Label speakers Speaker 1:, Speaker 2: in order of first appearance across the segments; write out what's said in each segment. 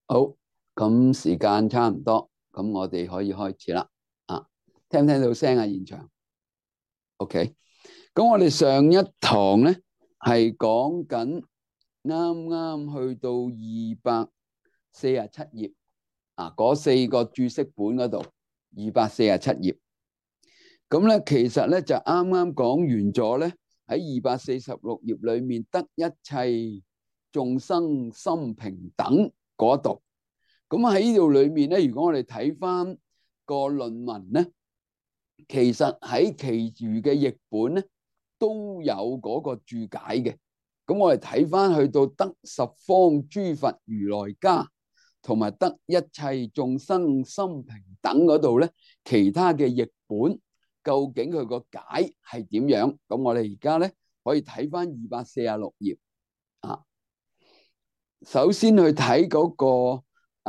Speaker 1: 好，咁時間差唔多，咁我哋可以開始啦。啊，聽唔聽到聲啊？現場，OK。咁我哋上一堂咧係講緊啱啱去到247頁啊，嗰四個注釋本嗰度247頁。咁咧其實咧就啱啱講完咗咧，喺246頁裏面得一切眾生心平等嗰度。咁喺呢度裏面咧，如果我哋睇翻個論文咧，其實喺其餘嘅譯本咧都有嗰個注解嘅。咁我哋睇翻去到得十方諸佛如來家，同埋得一切眾生心平等嗰度咧，其他嘅譯本究竟佢個解係點樣？咁我哋而家咧可以睇翻246頁啊。首先去睇嗰個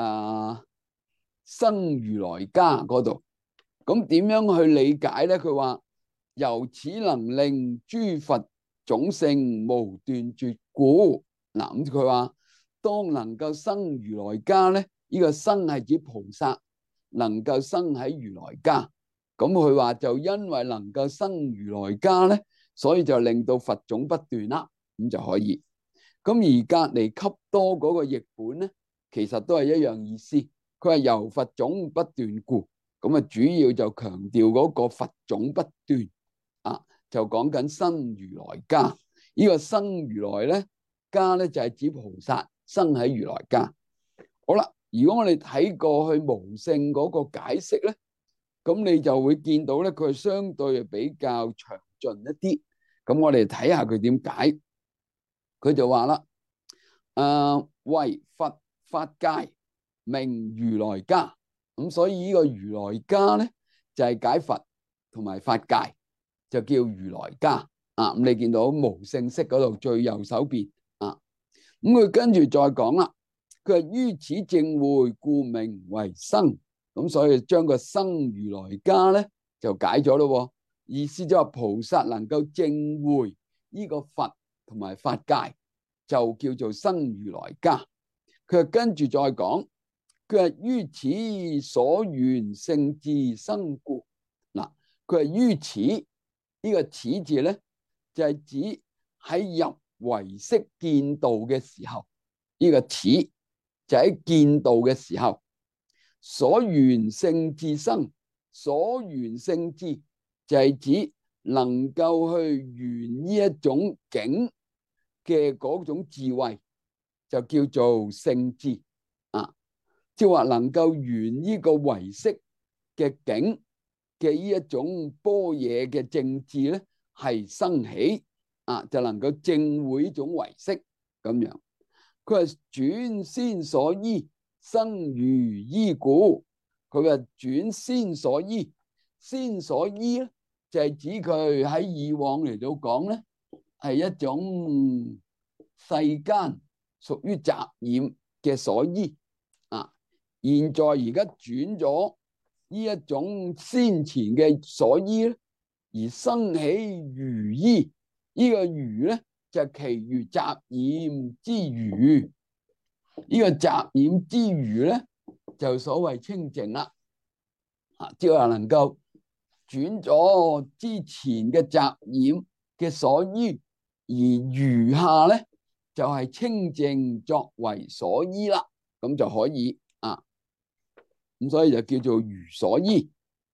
Speaker 1: 生如來家嗰度，咁點樣去理解咧？佢話由此能令諸佛種性無斷絕故。嗱，咁佢話當能夠生如來家咧，呢個生係指菩薩能夠生喺如來家。咁佢話就因為能夠生如來家咧，所以就令到佛種不斷啦，咁就可以。咁而隔離笈多嗰個譯本咧，其實都係一樣意思。佢係由佛種不斷故，咁啊主要就強調嗰個佛種不斷啊，就講緊生如來家。呢個生如來咧，家咧就係指菩薩生喺如來家。好啦，如果我哋睇過去無性嗰個解釋咧，咁你就會見到咧，佢係相對比較詳盡一啲。咁我哋睇下佢點解。佢就話啦，為佛法界名如來家，咁所以呢個如來家咧就係解佛同埋法界，就叫如來家啊。咁你見到無性釋嗰度最右手邊啊，咁佢跟住再講啦，佢係於此正會故名為生，咁所以將個生如來家咧就解咗咯，意思就係菩薩能夠正會呢個佛同埋法界，就叫做生如來家。佢跟住再講，佢係於此所緣聖智生故。嗱，佢係於此呢個此字咧，就係指喺入唯識見道嘅時候，呢個此就喺見道嘅時候所緣聖智生，所緣聖智就係指能夠去緣呢一種境嘅嗰種智慧，就叫做聖智啊。即係話能夠緣呢個唯識嘅境嘅呢一種般若嘅正智咧，係生起啊，就能夠證會呢種唯識咁樣。佢係轉先所依，生如依故。佢話轉先所依，先所依咧就係指佢喺以往嚟到講咧，係一種世間屬於雜染嘅所依啊。現在而家轉咗呢一種先前嘅所依咧，而生起如依。呢個如咧就係其餘雜染之餘，呢個雜染之餘咧就所謂清淨啦。啊，即係話能夠轉咗之前嘅雜染嘅所依，而餘下咧就係清淨作為所依啦，咁就可以啊。咁所以就叫做如所依。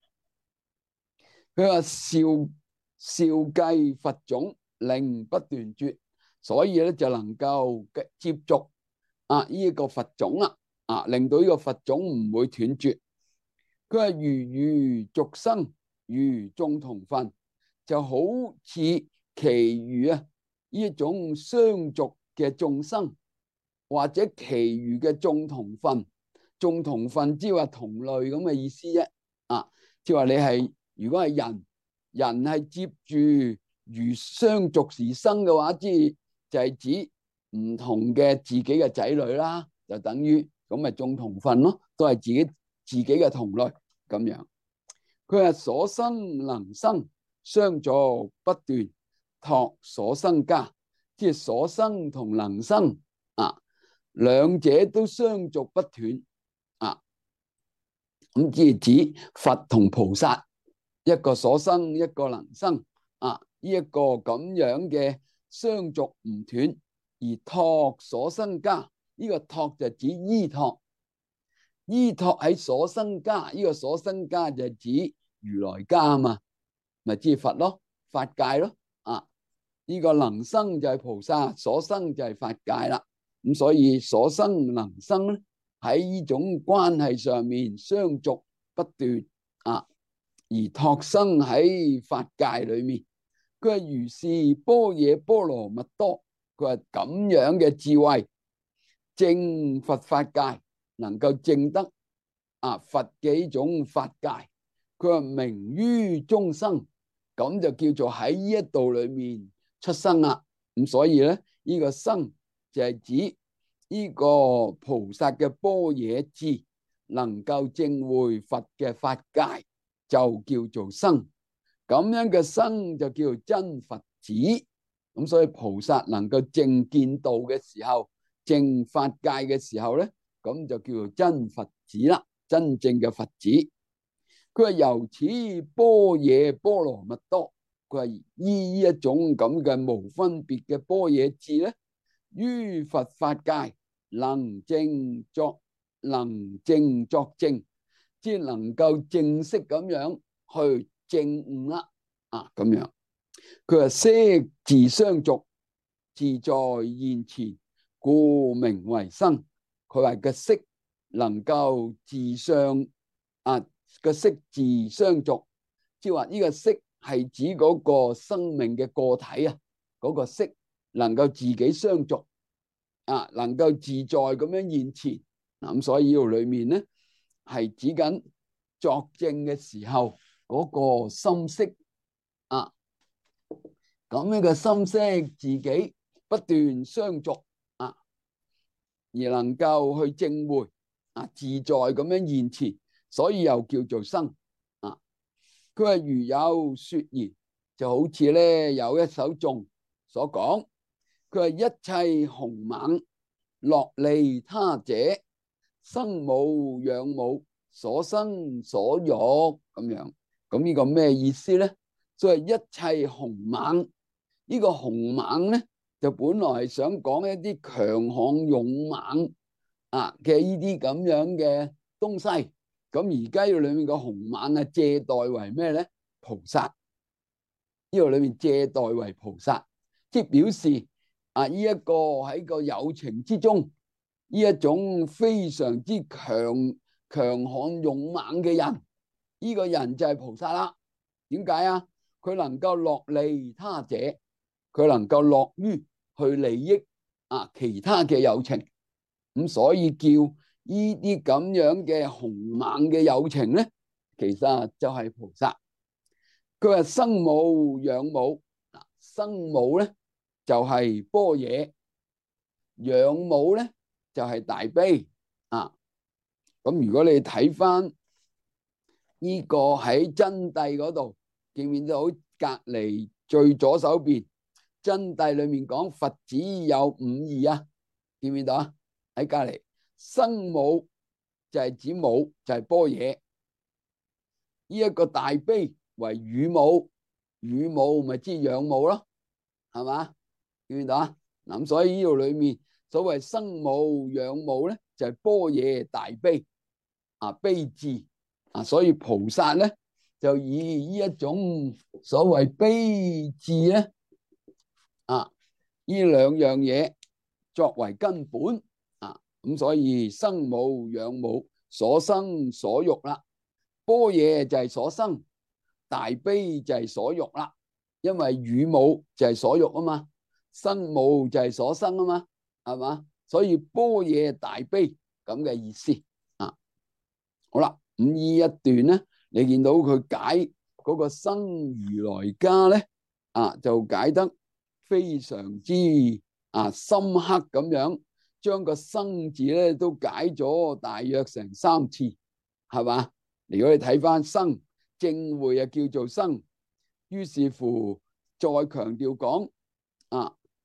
Speaker 1: 佢話少計佛種令不斷絕，所以咧就能夠接續啊呢個佛種啦，啊令到呢個佛種唔會斷絕。佢係如俗生，如眾同分，就好似其餘啊呢一種相續嘅眾生，或者其餘嘅眾同分。眾同分即係話同類咁嘅意思啫。啊，即係話你係如果係人，人係接住如相續而生嘅話，即就係指唔同嘅自己嘅仔女啦，就等於咁咪眾同分咯，都係自己嘅同類咁樣。佢係所生能生，相續不斷，託所生家，即係所生同能生啊， 兩者都相續不斷啊。咁即係指佛同菩薩，一個所生，一個能生啊。呢一個咁樣嘅相續唔斷，而託所生家，呢個託就指依託，依託喺所生家，呢個所生家就指如來家啊嘛，咪即係佛咯，法界咯啊。呢個能生就係菩薩，所生就係法界啦。咁所以所生能生咧，喺呢種關係上面相續不斷啊，而託生喺法界裏面。佢話如是般若波羅蜜多，佢話咁樣嘅智慧證佛法界，能夠證得啊佛嘅呢種法界。佢話名於中生，咁就叫做喺呢一度裏面出生啦。咁所以咧，呢個生就係指呢個菩薩嘅般若智能夠證會佛嘅法界，就叫做生。咁樣嘅生就叫做真佛子。咁所以菩薩能夠證見道嘅時候，證法界嘅時候咧，咁就叫做真佛子啦，真正嘅佛子。佢話由此般若波羅蜜多，佢話依一種咁嘅無分別嘅般若智咧，於佛法界能證作證，即係能夠正式咁樣去證悟啦。啊，咁樣佢話色自相續，自在現前，故名為生。佢話個色能夠自相個色自相續，即係話呢個色係指嗰個生命嘅個體啊，嗰個色能夠自己相續啊，能夠自在咁樣現前。咁所以呢度裏面咧係指緊作證嘅時候嗰個心識啊，咁樣嘅心識自己不斷相續啊，而能夠去證會啊，自在咁樣現前，所以又叫做生啊。佢話如有說言，就好似咧有一首頌所講，佢話一切雄猛樂利他者，生母養母，所生所育咁樣。咁呢個咩意思咧？所以一切雄猛，呢個雄猛咧就本來係想講一啲強悍勇猛啊嘅呢啲咁樣嘅東西。咁而家呢度裏面個雄猛啊，借代為咩咧？菩薩。呢度裏面借代為菩薩，即係表示啊，呢一個喺個有情之中，呢一種非常之強悍勇猛嘅人，呢個人就係菩薩啦。點解啊？佢能夠樂利他者，佢能夠樂於去利益啊其他嘅有情，咁所以叫呢啲咁樣嘅雄猛嘅有情咧，其實就係菩薩。佢話生母養母，生母咧就係般若，養母咧就係大悲啊。咁如果你睇翻呢個喺真諦嗰度，見唔見到隔籬最左手邊真諦裏面講佛子有五義啊？見唔見到啊？喺隔籬生母就係指母，就係般若。呢一個大悲為乳母，乳母咪即係養母咯，係嘛？見唔見到啊？咁所以呢度裏面所謂生母養母咧，就係般若大悲啊，悲智啊。所以菩薩咧就以呢一種所謂悲智咧啊，呢兩樣嘢作為根本啊。咁所以生母養母，所生所育啦。般若就係所生，大悲就係所育啦。因為乳母就係所育啊嘛，生母就係所生啊嘛，係嘛？所以般若大悲咁嘅意思啊。好啦，咁呢一段咧，你見到佢解嗰個生如來家咧啊，就解得非常之深刻咁樣，將個生字咧都解咗大約成3次，係嘛？如果你睇翻生證會啊，叫做生，於是乎再強調講啊，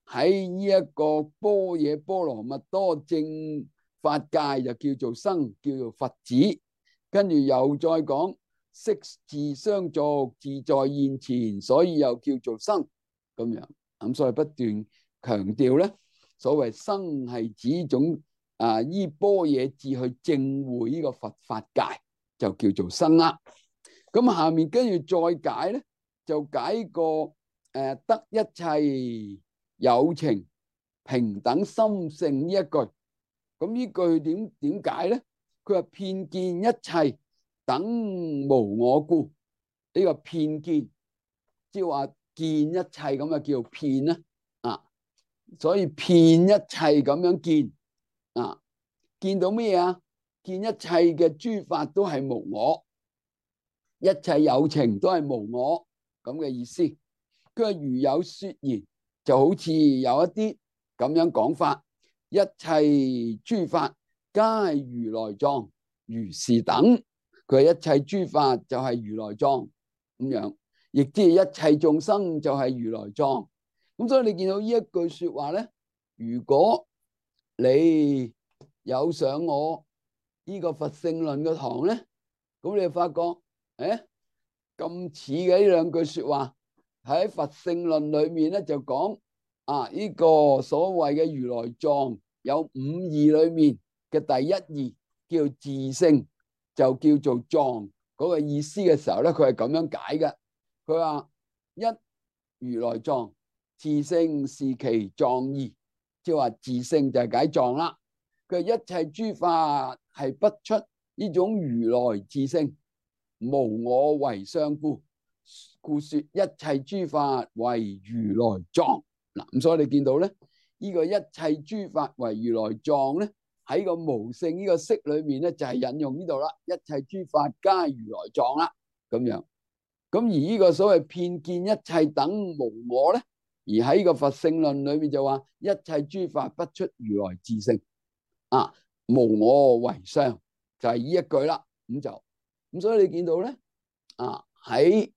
Speaker 1: 喺呢一個般若波羅蜜多正法界就叫做生，叫做佛子。跟住又再講色自相續，自在現前，所以又叫做生咁樣。咁所以不斷強調咧，所謂生係指一種依般若智去證會呢個佛法界，就叫做生啦。咁下面跟住再解咧，就解個得一切有情平等心性呢一句。咁呢句點解咧？佢話遍見一切等無我故。呢個遍見即係話見一切咁啊，叫遍啦。所以遍一切咁樣見見到咩啊？見一切嘅諸法都係無我，一切有情都係無我咁嘅意思。佢話如有說言，就好似有一啲咁樣講法，一切諸法皆如來藏，如是等。佢話一切諸法就係如來藏咁樣，亦即係一切眾生就係如來藏。咁所以你見到呢一句說話咧，如果你有上我呢個佛性論嘅堂咧，咁你就發覺咁似嘅呢兩句說話喺佛性論裏面咧，就講呢個所謂嘅如來藏有五義裏面嘅第一義叫自性，就叫做藏嗰個意思嘅時候咧，佢係咁樣解嘅。佢話一如來藏，自性是其藏義，即係話自性就係解藏啦。佢一切諸法係不出呢種如來自性，無我為相故，故說一切諸法為如來藏。嗱，咁所以你見到咧，呢個一切諸法為如來藏咧，喺個無性呢個釋裏面咧，就係引用呢度啦。一切諸法皆如來藏啦，咁樣。咁而呢個所謂遍見一切等無我咧，而喺個佛性論裏面就話一切諸法不出如來自性，無我為相，就係呢一句啦。咁所以你見到咧，喺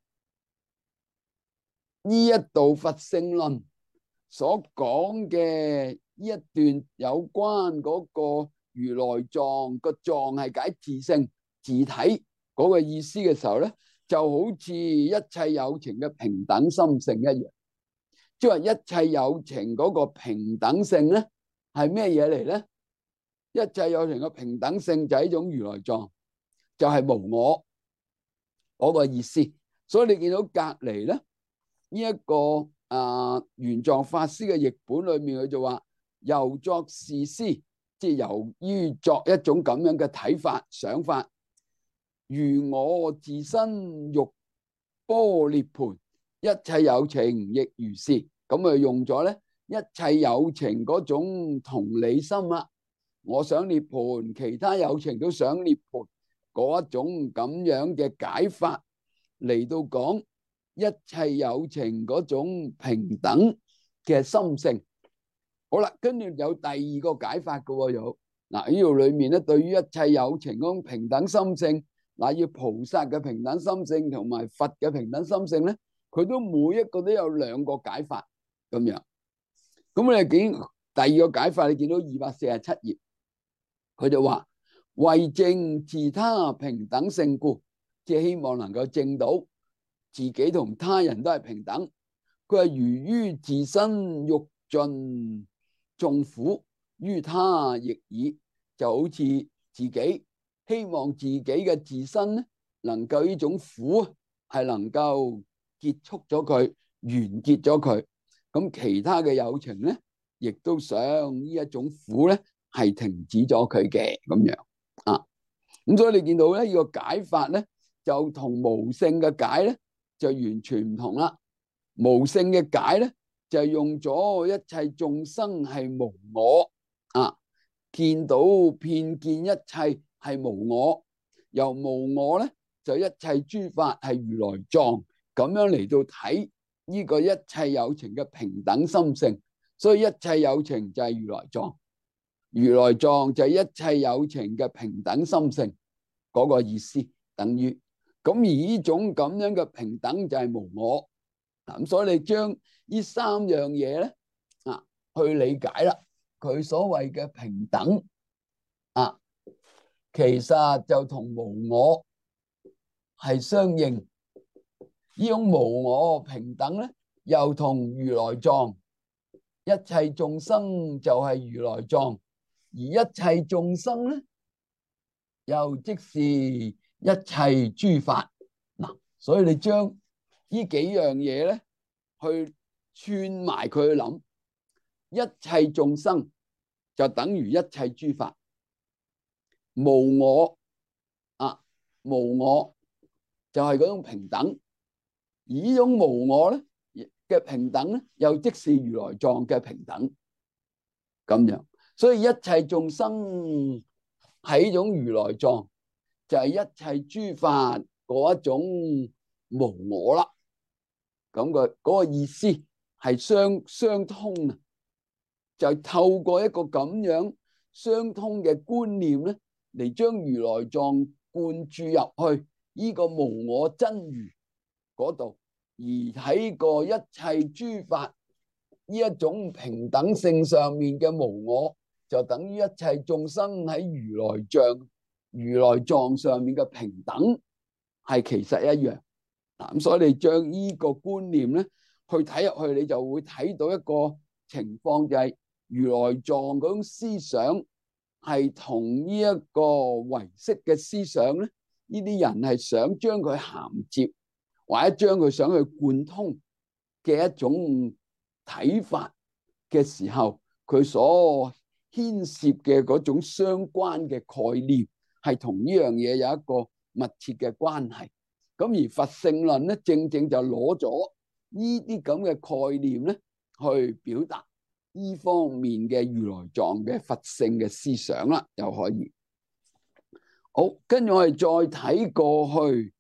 Speaker 1: 呢一度佛性論所講嘅呢一段有關嗰個如來藏，個藏係解自性自體嗰個意思嘅時候咧，就好似一切有情嘅平等心性一樣。即係話一切有情嗰個平等性咧，係咩嘢嚟咧？一切有情嘅平等性就係一種如來藏，就係無我嗰個意思。所以你見到隔籬咧，呢一個玄奘法師嘅譯本裏面，佢就話由作是師，即係由於作一種咁樣嘅睇法想法，如我自身欲般涅槃，一切有情亦如是。咁啊用咗咧一切有情嗰種同理心啦，我想涅槃，其他有情都想涅槃嗰一種咁樣嘅解法嚟到講一切有情嗰種平等嘅心性。好啦，跟住有第二個解法嘅喎，有嗱呢度裏面咧，對於一切有情嗰種平等心性，要菩薩嘅平等心性同埋佛嘅平等心性咧，佢都每一個都有兩個解法咁樣。咁你見第二個解法，你見到247頁，佢就話為證自他平等性故，即係希望能夠證到自己同他人都係平等。佢話如於自身欲盡眾苦，於他亦爾，就好似自己希望自己嘅自身咧，能夠呢種苦係能夠結束咗佢，完結咗佢。咁其他嘅有情咧，亦都想呢一種苦咧係停止咗佢嘅咁樣咁所以你見到咧呢個解法咧，就同無性嘅解咧就完全唔同啦。無性嘅解咧就係用咗一切眾生係無我見到遍見一切係無我，由無我咧就一切諸法係如來藏，咁樣嚟到睇呢個一切有情嘅平等心性。所以一切有情就係如來藏，如來藏就係一切有情嘅平等心性嗰個意思，等於咁。而呢種咁樣嘅平等就係無我。咁所以你將呢三樣嘢咧去理解啦。佢所謂嘅平等啊，其實就同無我係相應。呢種無我平等咧，又同如來藏，一切眾生就係如來藏，而一切眾生咧，又即是一切諸法。嗱，所以你將呢幾樣嘢咧，去串埋佢去諗，一切眾生就等於一切諸法。無我啊，無我就係嗰種平等，而呢種無我咧嘅平等咧，又即是如來藏嘅平等咁樣。所以一切眾生係一種如來藏，就係一切諸法嗰一種無我啦。咁嘅嗰個意思係相通啊，就透過一個咁樣相通嘅觀念咧，嚟將如來藏灌注入去呢個無我真如嗰度，而喺個一切諸法呢一種平等性上面嘅無我，就等於一切眾生喺如來藏上面嘅平等係其實一樣。咁所以你將呢個觀念咧去睇入去，你就會睇到一個情況，就係如來藏嗰種思想係同呢一個唯識嘅思想咧，呢啲人係想將佢銜接，或者將佢想去貫通嘅一種睇法嘅時候，佢所牽涉嘅嗰種相關嘅概念係同呢樣嘢有一個密切嘅關係。咁而佛性論咧，正正就攞咗呢啲咁嘅概念咧，去表達呢方面嘅如來藏嘅佛性嘅思想啦，又可以。好，跟住我哋再睇過去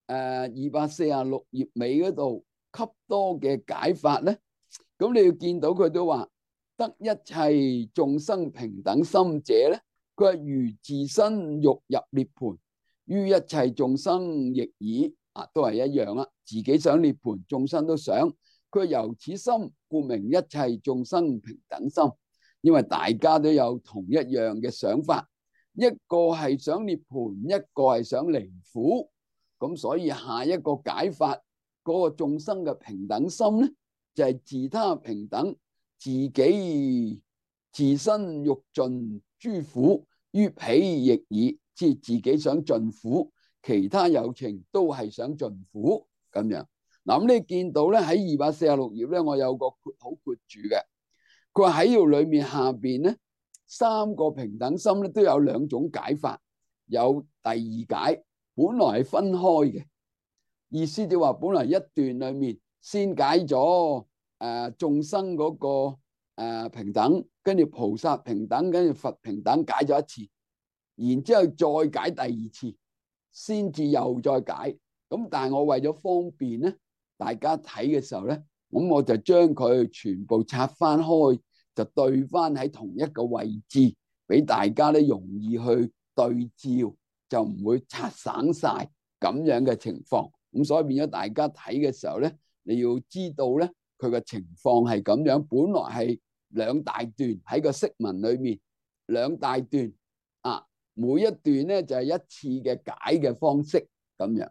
Speaker 1: 246頁尾嗰度，笈多嘅解法咧，咁你要見到佢都話得一切眾生平等心者咧，佢係如自身欲入涅槃，於一切眾生亦爾啊，都係一樣啦。自己想涅槃，眾生都想。佢由此心，故名一切眾生平等心。因為大家都有同一樣嘅想法，一個係想涅槃，一個係想離苦。咁所以下一個解法，嗰個眾生嘅平等心咧，就係自他平等，自己自身欲盡諸苦，於彼亦爾，即係自己想盡苦，其他有情都係想盡苦咁樣。嗱，咁你見到咧喺246頁咧，我有個括號括住嘅，佢話喺呢度裏面下邊咧3個平等心咧都有2種解法，有第二解，本來係分開嘅，意思就話本來一段裏面先解咗眾生嗰個平等，跟住菩薩平等，跟住佛平等解咗一次，然之後再解第二次，先至又再解。咁但係我為咗方便咧，大家睇嘅時候咧，咁我就將佢全部拆翻開，就對翻喺同一個位置，俾大家咧容易去對照，就唔會拆散晒咁樣嘅情況。咁所以變咗大家睇嘅時候咧，你要知道咧佢嘅情況係咁樣，本來係2大段喺個釋文裏面，2大段啊，每一段咧就係一次嘅解嘅方式咁樣。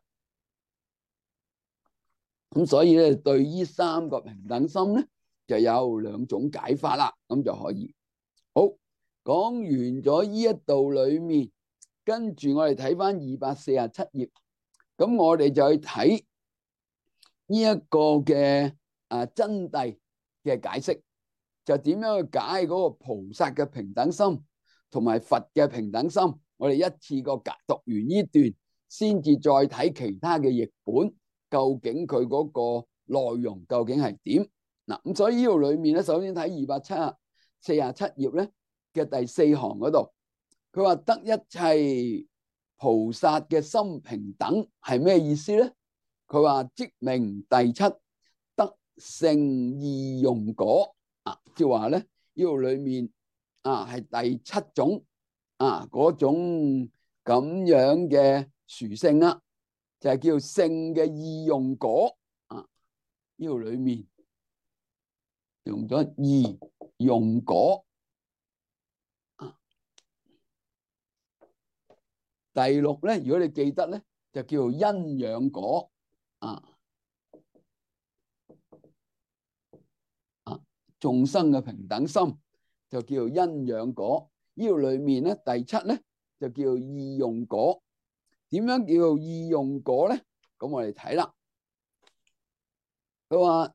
Speaker 1: 咁所以咧，對呢3個平等心咧，就有2種解法啦，咁就可以。好，講完咗呢一度裏面，跟住我哋睇翻247頁，咁我哋就去睇呢一個嘅真諦嘅解釋，就點樣去解嗰個菩薩嘅平等心同埋佛嘅平等心。我哋一次過讀完呢段，先至再睇其他嘅譯本。究竟佢嗰個內容究竟係點？嗱，咁所以呢度裏面咧，首先睇247頁咧嘅第4行嗰度，佢話得一切菩薩嘅心平等係咩意思咧？佢話即名第七得勝義用果啊，即係話咧呢度裏面係第7種嗰種咁樣嘅殊勝啦。就係叫勝嘅義用果啊！呢度裏面用咗義用果。第六咧，如果你記得咧，就叫做因養果。眾生嘅平等心就叫做因養果。呢度裏面咧，第七咧就叫做義用果。點樣叫做義用果咧？咁我哋睇啦。佢話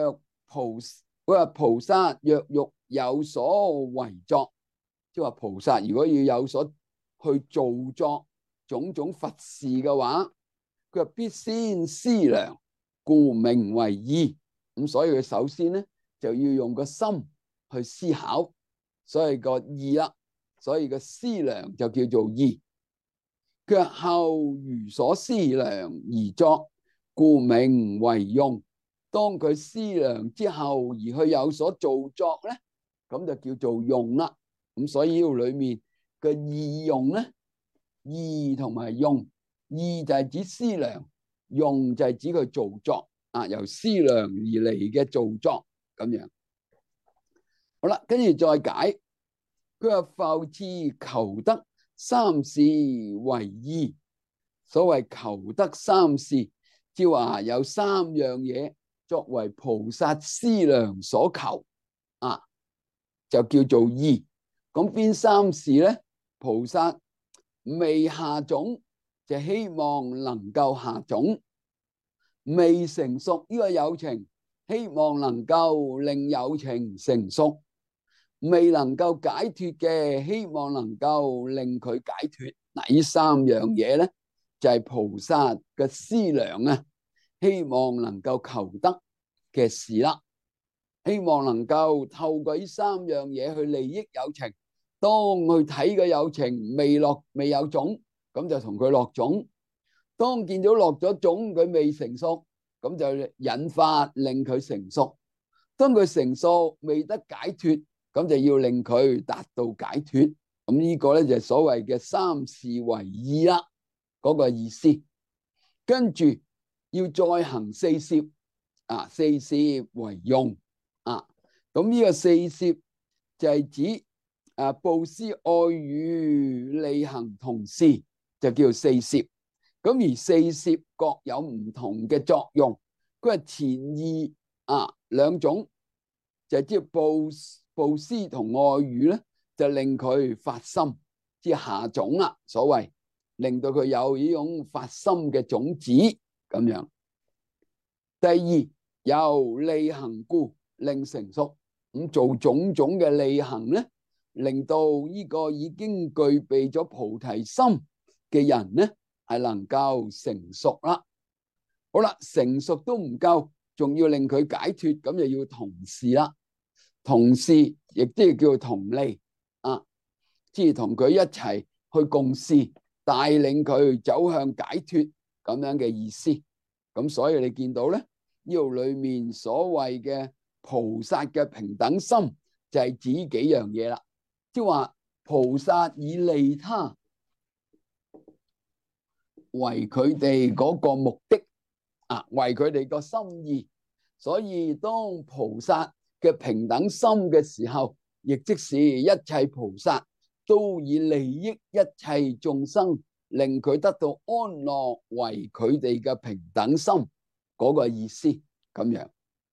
Speaker 1: 菩薩若欲有所為作，即係話菩薩如果要有所去做作種種佛事嘅話，佢話必先思量，故名為義。咁所以佢首先咧就要用個心去思考，所以個義啦，所以個思量就叫做義。佢話後如所思量而作，故名為用。當佢思量之後而去有所造作咧，咁就叫做用啦。咁所以呢度裏面嘅義用咧，義同埋用，義就係指思量，用就係指佢造作由思量而嚟嘅造作咁樣。好啦，跟住再解，佢話復次求得三事為義。所謂求得三事，即係話有三樣嘢作為菩薩思量所求就叫做義。咁邊三事咧？菩薩未下種就希望能夠下種，未成熟呢個有情希望能夠令有情成熟，未能夠解脫嘅希望能夠令佢解脫。嗱，呢三樣嘢咧就係菩薩嘅思量希望能夠求得嘅事啦。希望能夠透過呢三樣嘢去利益有情。當去睇個有情未有種，咁就同佢落種。當見到落咗種，佢未成熟，咁就引發令佢成熟。當佢成熟未得解脫，咁就要令佢達到解脫。咁呢個咧就係所謂嘅三事為義啦，嗰個意思。跟住要再行四攝，四攝為用。咁呢個四攝就係指布施、愛語、利行同事，就叫做四攝。咁而四攝各有唔同嘅作用。佢係前二兩種，就係即係布施同愛語咧，就令佢發心，即係下種啦。所謂令到佢有呢種發心嘅種子咁樣。第二由利行故令成熟。咁做種種嘅利行咧，令到呢個已經具備咗菩提心嘅人咧，係能夠成熟啦。好啦，成熟都唔夠，仲要令佢解脫，咁就要同事啦。同事亦都要叫同利即係同佢一齊去共事，帶領佢走向解脫咁樣嘅意思。咁所以你見到咧，呢度裏面所謂嘅菩薩嘅平等心就係指幾樣嘢啦，即係話菩薩以利他為佢哋嗰個目的為佢哋個心意。所以當菩薩嘅平等心嘅時候，亦即是一切菩薩都以利益一切眾生，令佢得到安樂為佢哋嘅平等心嗰個意思咁樣。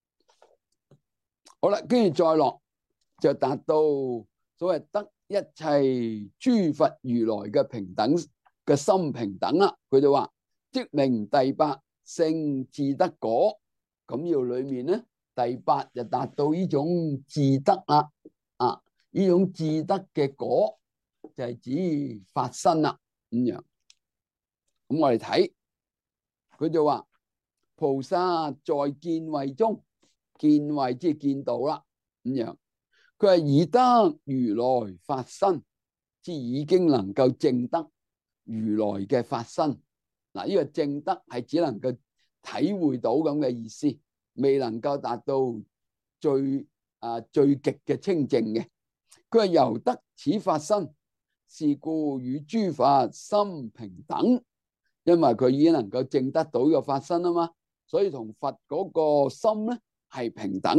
Speaker 1: 好啦，跟住再落就達到所謂得一切諸佛如來嘅平等嘅心平等啦。佢就話即名第八聖自得果。咁呢度裏面咧，第八就達到呢種自得啦。呢種自得嘅果就係指發身啦咁樣。咁我哋睇佢就話菩薩在見慧中。見慧即係見到啦咁樣。佢係以得如來發身，即已經能夠證得如來嘅發身。嗱，呢個證得係只能夠體會到咁嘅意思，未能夠達到最極嘅清淨嘅。佢係由得此發身，是故與諸佛心平等。因為佢已經能夠證得到呢個發身啊嘛，所以同佛嗰個心咧係平等啦，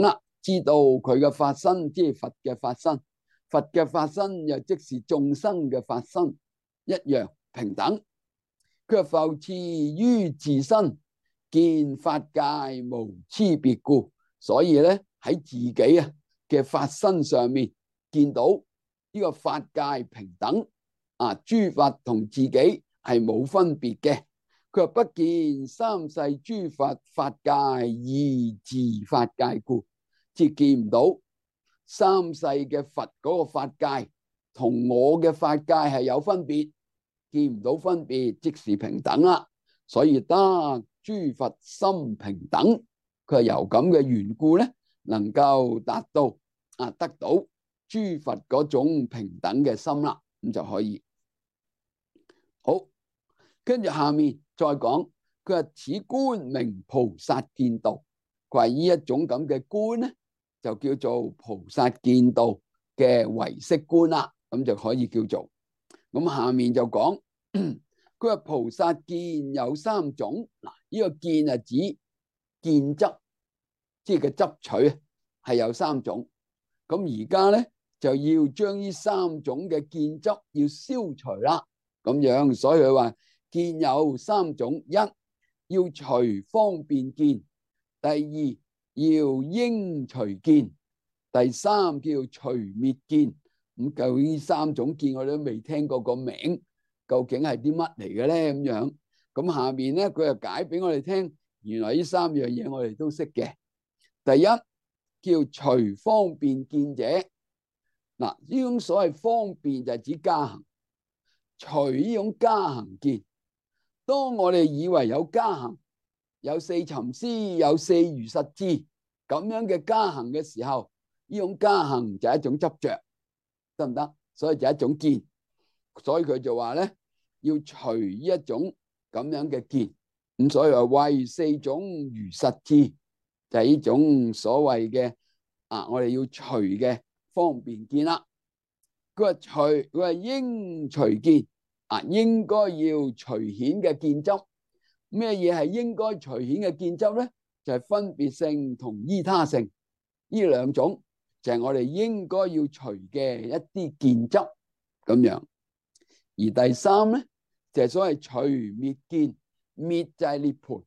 Speaker 1: 知道佢嘅法身，即係佛嘅法身。佛嘅法身又即是眾生嘅法身，一樣平等。佢話復次於自身見法界無差別故，所以咧喺自己嘅法身上面見到呢個法界平等，諸法同自己係冇分別嘅。佢話不見三世諸佛法界異自法界故，即係見唔到三世嘅佛嗰個法界同我嘅法界係有分別，見唔到分別，即是平等啦。所以得諸佛心平等，佢係由咁嘅緣故咧，能夠達到得到諸佛嗰種平等嘅心啦，咁就可以。好，跟住下面再講，佢話此觀名菩薩見道，佢話呢一種咁嘅觀咧，就叫做菩薩見道嘅唯識觀啦，咁就可以叫做。咁下面就講，佢話菩薩見有三種，嗱，呢個見係指見執，即係個執取係有三種。咁而家咧就要將呢三種嘅見執要消除啦，咁樣，所以佢話見有三種：一要隨方便見，第二要應隨見，第三叫隨滅見。咁究竟呢三種見我哋都未聽過個名，究竟係啲乜嚟嘅咧？咁樣，咁下面咧佢就解俾我哋聽，原來呢三樣嘢我哋都識嘅。第一叫隨方便見者，嗱，呢種所謂方便就係指加行，隨呢種加行見。當我哋以為有加行，有四尋思，有四如實智咁樣嘅加行嘅時候，呢種加行就係一種執着，得唔得？所以就係一種見，所以佢就話咧要隨呢一種咁樣嘅見。咁所以話為四種如實智，就係呢種所謂嘅我哋要隨嘅方便見啦。佢話隨，佢話應隨見，應該要隨顯嘅見執。咩嘢係應該隨顯嘅見執咧？就係分別性同依他性，呢兩種就係我哋應該要隨嘅一啲見執咁樣。而第三咧就係所謂隨滅見，滅就係涅槃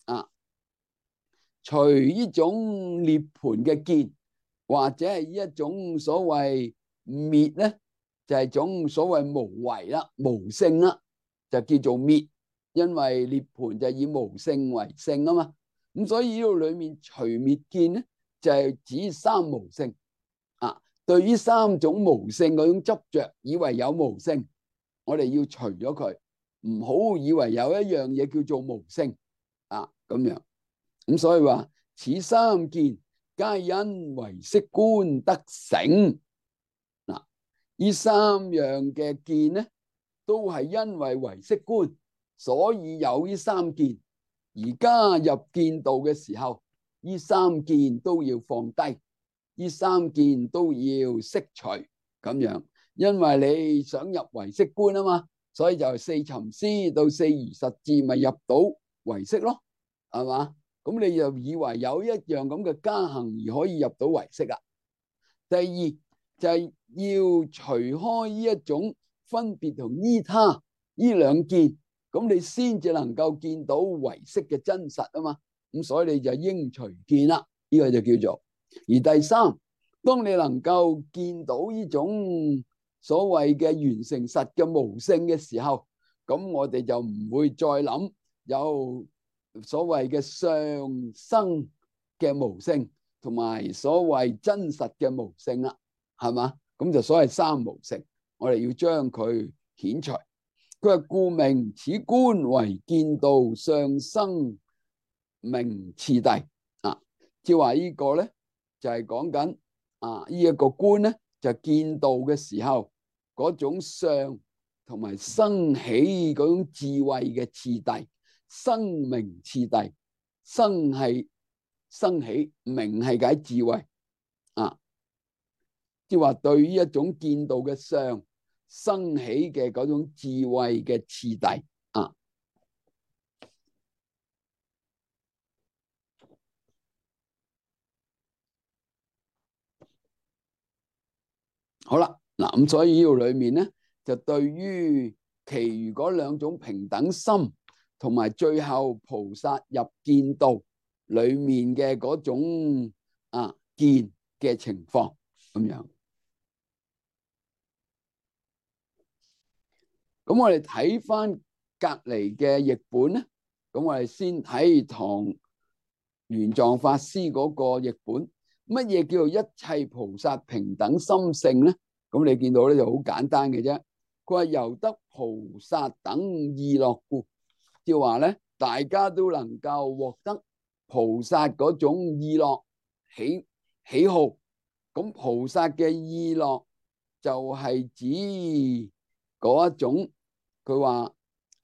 Speaker 1: 隨呢種涅槃嘅見，或者係一種所謂滅咧，就係種所謂無為啦、無性啦，就叫做滅。因為涅槃就以無性為性啊嘛，咁所以呢度裏面隨滅見咧，就係指三無性。對於三種無性嗰種執着，以為有無性，我哋要除咗佢，唔好以為有一樣嘢叫做無性咁樣。咁所以話此三見皆因唯識觀得成。呢三樣嘅見咧，都係因為唯識觀，所以有呢三見。而加入見道嘅時候，呢三見都要放低，呢三見都要釋除咁樣。因為你想入唯識觀啊嘛，所以就四尋思到四如實智咪入到唯識咯，係嘛？咁你就以為有一樣咁嘅加行而可以入到唯識啦。第二就係要除開呢一種分別同依他呢兩見，咁你先至能夠見到唯識嘅真實啊嘛。咁所以你就應隨見啦，呢個就叫做。而第三，當你能夠見到呢種所謂嘅完成實嘅無性嘅時候，咁我哋就唔會再諗有所謂嘅相生嘅無性同埋所謂真實嘅無性啦，係嘛？咁就所謂三無性，我哋要將佢遣除。佢話故名此觀為見道相生名次第即係話呢個咧就係講緊呢一個觀咧就見道嘅時候嗰種相同埋生起嗰種智慧嘅次第，生名次第，生係生起，名係解智慧即係話對於一種見道嘅相生起嘅嗰種智慧嘅次第好啦，嗱咁所以呢度裏面咧，就對於其餘嗰兩種平等心，同埋最後菩薩入見道裏面嘅嗰種見嘅情況咁樣。咁我哋睇翻隔籬嘅譯本咧，咁我哋先睇唐玄奘法師嗰個譯本。乜嘢叫做一切菩薩平等心性咧？咁你見到咧就好簡單嘅啫。佢話由得菩薩等意樂故，即係話咧，大家都能夠獲得菩薩嗰種意樂喜好。咁菩薩嘅意樂就係指嗰一種，佢話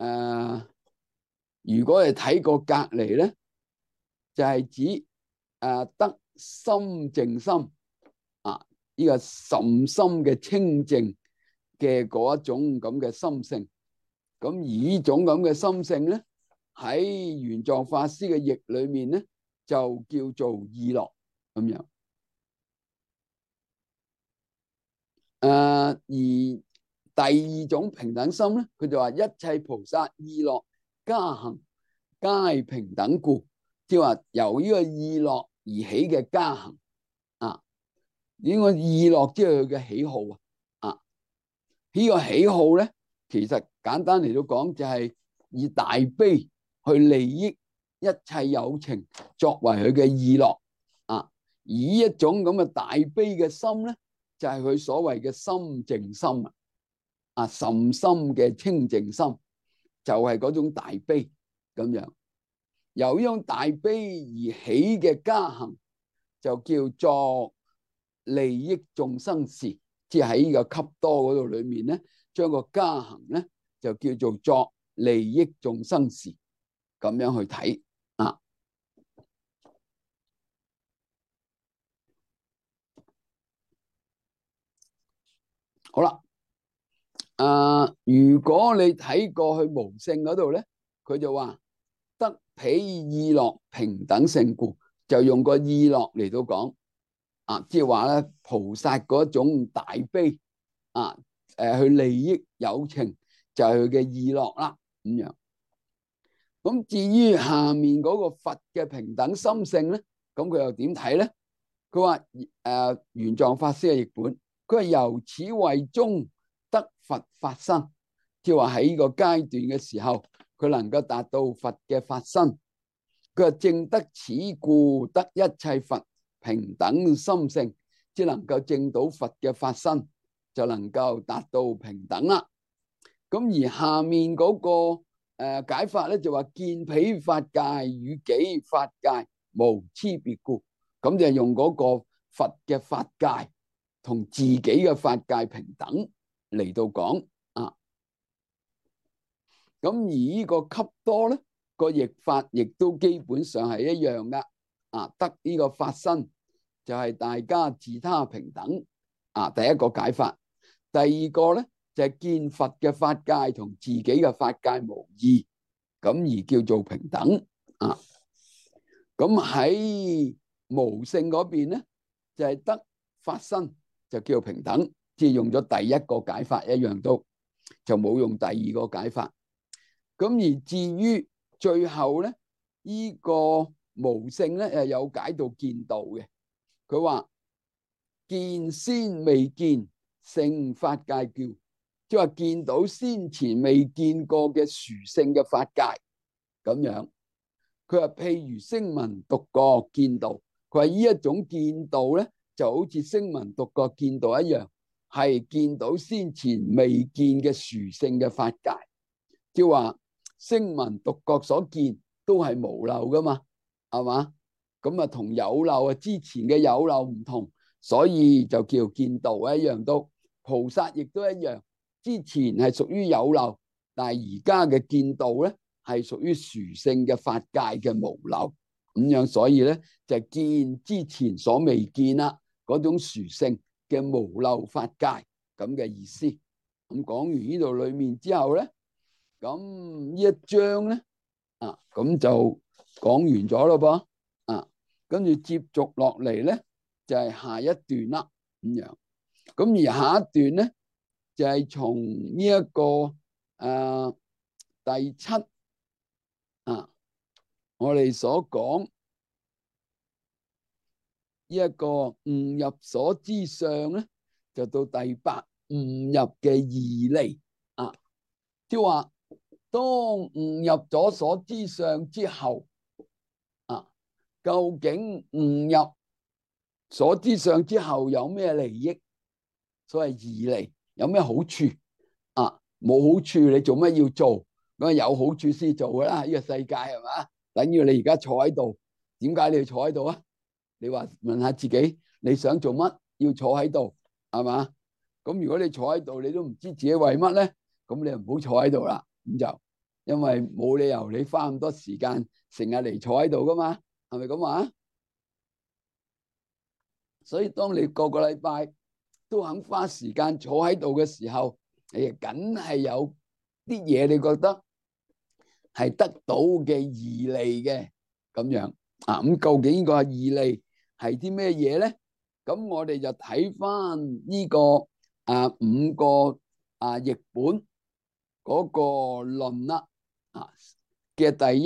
Speaker 1: 如果係睇過隔籬咧，就係指得心淨心呢個甚深嘅清淨嘅嗰一種咁嘅心性。咁而呢種咁嘅心性咧，喺玄奘法師嘅譯裏面咧，就叫做意樂咁樣。而第二種平等心咧，佢就話一切菩薩意樂加行皆平等故，即係話由呢個意樂而起嘅加行呢個意樂即係佢嘅喜好呢個喜好咧，其實簡單嚟到講就係以大悲去利益一切有情作為佢嘅意樂而呢一種咁嘅大悲嘅心咧，就係佢所謂嘅心淨心甚深嘅清淨心，就係嗰種大悲咁樣。由呢種大悲而起嘅加行，就叫做利益眾生事。即係喺呢個笈多嗰度裏面咧，將個加行咧就叫做作利益眾生事，咁樣去睇好啦，如果你睇過去無性嗰度咧，佢就話得彼意樂平等性故，就用個意樂嚟到講即係話咧，菩薩嗰種大悲去利益有情，就係佢嘅意樂啦咁樣。咁至於下面嗰個佛嘅平等心性咧，咁佢又點睇咧？佢話玄奘法師嘅譯本，佢話由此為中得佛法身，即係話喺呢個階段嘅時候，佢能夠達到佛嘅法身。佢話正得此故，得一切佛平等心性，即能夠證到佛嘅法身，就能夠達到平等啦。咁而下面嗰個解法咧，就話見彼法界與己法界無差別故，咁就用嗰個佛嘅法界同自己嘅法界平等嚟到講咁而呢個笈多咧，個譯法亦都基本上係一樣噶得呢個法身就係大家自他平等第一個解法。第二個咧就係見佛嘅法界同自己嘅法界無異，咁而叫做平等咁喺無性嗰邊咧，就係得法身就叫平等，即係用咗第一個解法一樣，都就冇用第二個解法。咁而至於最後咧，呢個無性咧有解到見道嘅。佢話見先未見聖法界叫，即係話見到先前未見過嘅殊勝嘅法界咁樣。佢話譬如聲聞獨覺見道，佢話呢一種見道咧就好似聲聞獨覺見道一樣，係見到先前未見嘅殊勝嘅法界。即係話聲聞獨覺所見都係無漏噶嘛，係嘛？咁同有漏之前嘅有漏唔同，所以就叫見道一樣。都菩薩亦都一樣，之前係屬於有漏，但係而家嘅見道咧係屬於殊勝嘅法界嘅無漏咁樣，所以咧就見之前所未見啦嗰種殊勝嘅無漏法界咁嘅意思。咁講完呢度裏面之後咧，咁呢一章咧咁就講完咗咯噃跟住接續落嚟咧就係下一段啦咁樣。 咁而下一段咧就係從呢一個第七我哋所講呢一個悟入所知相咧，就到第八悟入嘅義利即係話當悟入咗所知相之後究竟悟入所知相之後有咩利益？所謂義利有咩好處冇好處你做乜要做？咁有好處先做噶啦，呢個世界係嘛？等於你而家坐喺度，點解你要坐喺度啊？你話問下自己，你想做乜要坐喺度係嘛？咁如果你坐喺度，你都唔知自己為乜咧，咁你就唔好坐喺度啦。咁就因為冇理由你花咁多時間成日嚟坐喺度噶嘛，係咪咁話？所以當你個個禮拜都肯花時間坐喺度嘅時候，你梗係有啲嘢你覺得係得到嘅義利嘅咁樣咁究竟呢個義利係啲咩嘢咧？咁我哋就睇翻呢個五個譯本嗰個論啦嘅第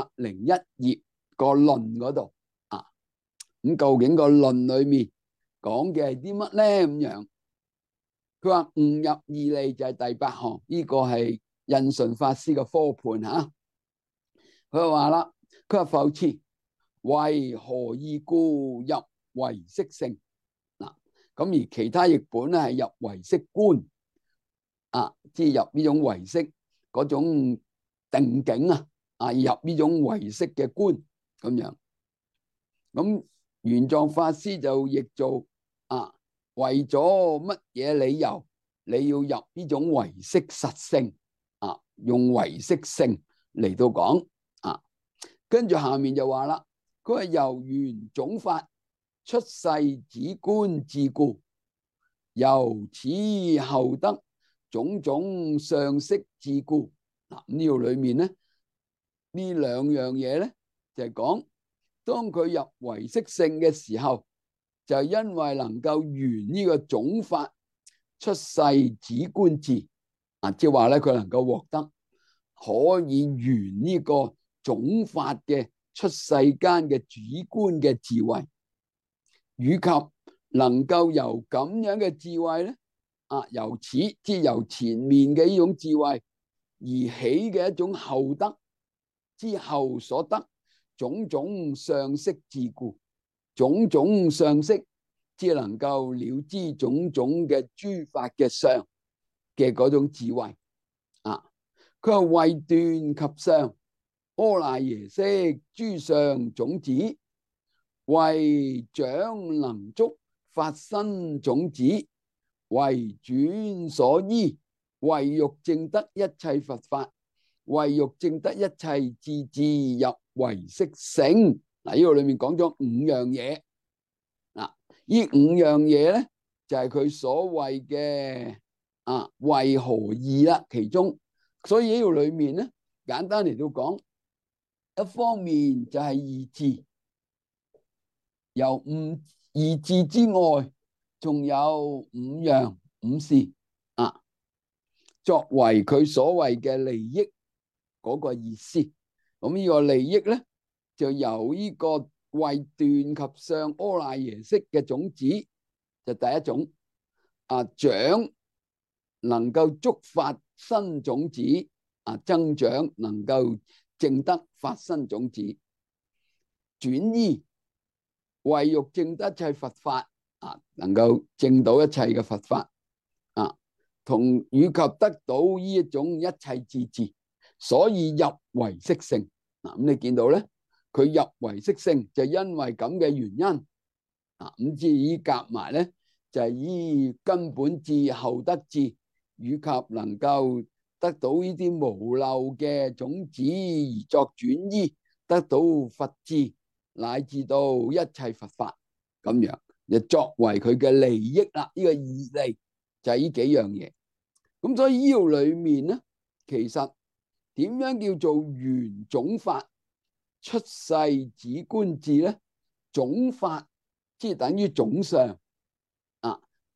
Speaker 1: 101頁個論嗰度咁究竟個論裏面講嘅係啲乜咧？咁樣佢話悟入義利就係第8項，呢個係印順法師嘅科判佢話啦，佢話復次為何意故入唯識性咁而其他譯本咧係入唯識觀即係入呢種唯識嗰種定境入呢種唯識嘅觀咁樣。咁玄奘法師就譯做為咗乜嘢理由你要入呢種唯識實性用唯識性嚟到講跟住下面就話啦，佢係由緣種法出世止觀智故，由此後得種種相識智故。呢度裏面咧呢兩樣嘢咧就係講，當佢入唯識性嘅時候，就因為能夠緣呢個種法出世止觀智即係話咧佢能夠獲得可以緣呢個種法嘅出世間嘅主觀嘅智慧，以及能夠由咁樣嘅智慧咧由此即係由前面嘅呢種智慧而起嘅一種後得之後所得種種相識智故，種種相識只能夠了知種種嘅諸法嘅相嘅嗰種智慧佢係為斷及相阿賴耶識諸相種子，為長能觸法身種子，為轉所依，為欲證得一切佛法，為欲證得一切智智入唯識性。呢個裏面講咗5樣嘢呢5樣嘢咧就係佢所謂嘅為何義啦其中。所以呢個裏面咧簡單嚟到講，一方面就係義智，由義智之外仲有5樣5事作為佢所謂嘅利益嗰個意思。咁呢個利益咧就由呢個為斷及相阿賴耶識嘅種子就第一種長能夠觸法身種子增長能夠證得法身種子，轉依為欲證得一切佛法能夠證到一切嘅佛法同以及得到呢一種一切智智，所以入唯識性咁你見到咧，佢入唯識性就因為咁嘅原因咁至於夾埋咧就係依根本智後得智，以及能夠得到呢啲無漏嘅種子而作轉依，得到佛智乃至到一切佛法咁樣，就作為佢嘅利益啦。呢個義利就係呢幾樣嘢。咁所以呢度裏面咧，其實點樣叫做緣種法出世止觀智咧？種法即係等於種相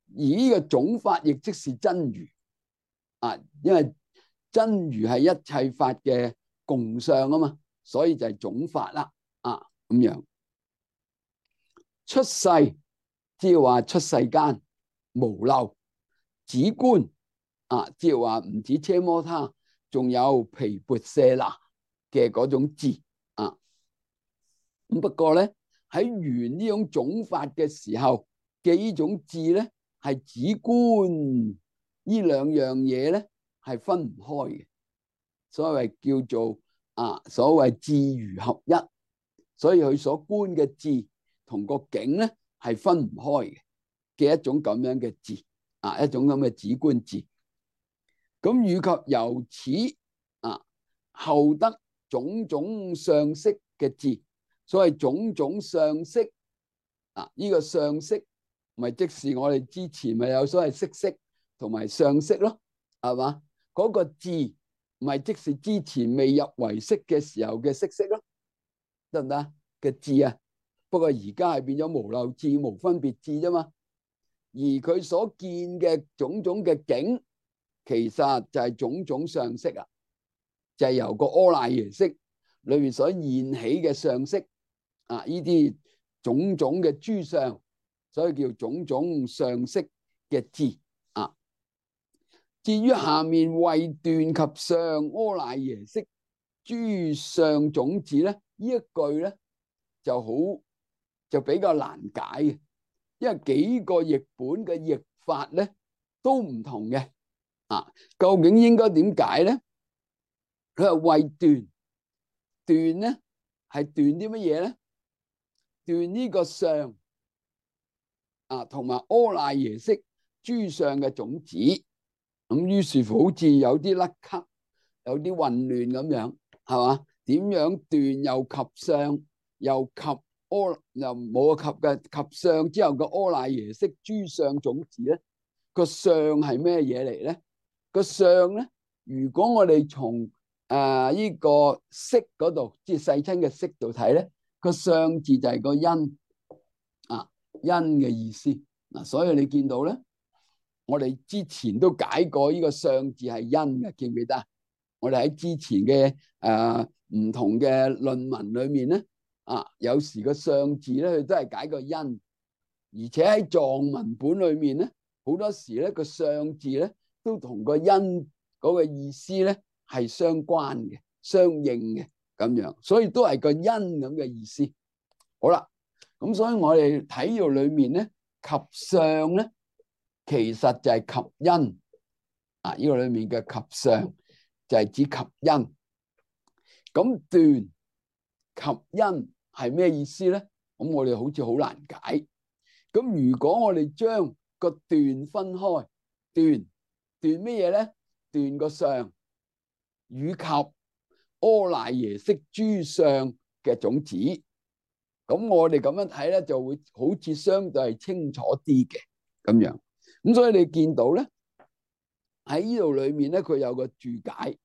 Speaker 1: 而呢個總法亦即是真如啊，因為真如係一切法嘅共相啊嘛，所以就係總法啦啊，咁樣出世，即係話出世間無漏止觀啊，即係話唔止奢摩他，仲有毗缽舍那嘅嗰種智啊。咁不過咧，喺緣呢種總法嘅時候嘅呢種智咧，係止觀呢兩樣嘢咧係分唔開嘅，所謂叫做所謂智如合一，所以佢所觀嘅智同個境咧係分唔開嘅一種咁樣嘅智一種咁嘅止觀智。咁以及由此後得種種相識嘅智，所謂種種相識呢個相識咪即是我哋之前咪有所謂色識同埋相識咯，係嘛？嗰個智咪即是之前未入唯識嘅時候嘅色識咯，得唔得嘅智啊？不過而家係變咗無漏智、無分別智啫嘛。而佢所見嘅種種嘅境，其實就係種種相識啊，就係由個阿賴耶識裏面所現起嘅相識呢啲種種嘅諸相，所以叫種種相識嘅智啊。至於下面為斷及上阿賴耶識諸相種智咧，呢一句咧就比較難解嘅，因為幾個譯本嘅譯法咧都唔同嘅究竟應該點解咧？佢係為斷，斷咧係斷啲乜嘢咧？斷呢個相同埋阿賴耶識諸相嘅種子。咁於是乎好似有啲甩咳，有啲混亂咁樣，係嘛？點樣斷又及相，又及又冇及嘅及相之後嘅阿賴耶識諸相種子咧？個相係咩嘢嚟咧？個相咧，如果我哋從呢個識嗰度，即係世親嘅識度睇咧，個相字就係個因因嘅意思所以你見到咧，我哋之前都解過呢個相字係因嘅，記唔記得？我哋喺之前嘅唔同嘅論文裏面咧有時個相字咧，佢都係解個因，而且喺藏文本裏面咧，好多時咧個相字咧都同個因嗰個意思咧係相關嘅、相應嘅咁樣，所以都係個因咁嘅意思。好啦，咁所以我哋體育裏面咧及相咧，其實就係及因呢個裏面嘅及相就係指及因。咁斷及因係咩意思咧？咁我哋好似好難解。咁如果我哋將個斷分開，斷咩嘢咧？斷個相與及阿賴耶識諸相嘅種子。咁我哋咁樣睇咧，就會好似相對係清楚啲嘅咁樣。咁所以你見到咧喺呢度裏面咧，佢有個注解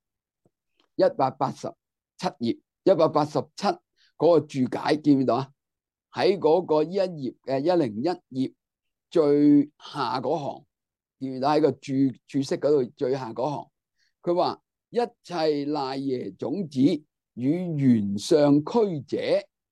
Speaker 1: 187頁187嗰個注解，見唔見到啊？喺嗰個一頁嘅101頁最下嗰行，見唔見到喺個注釋嗰度最下嗰行？佢話一切賴耶種子與緣相俱者。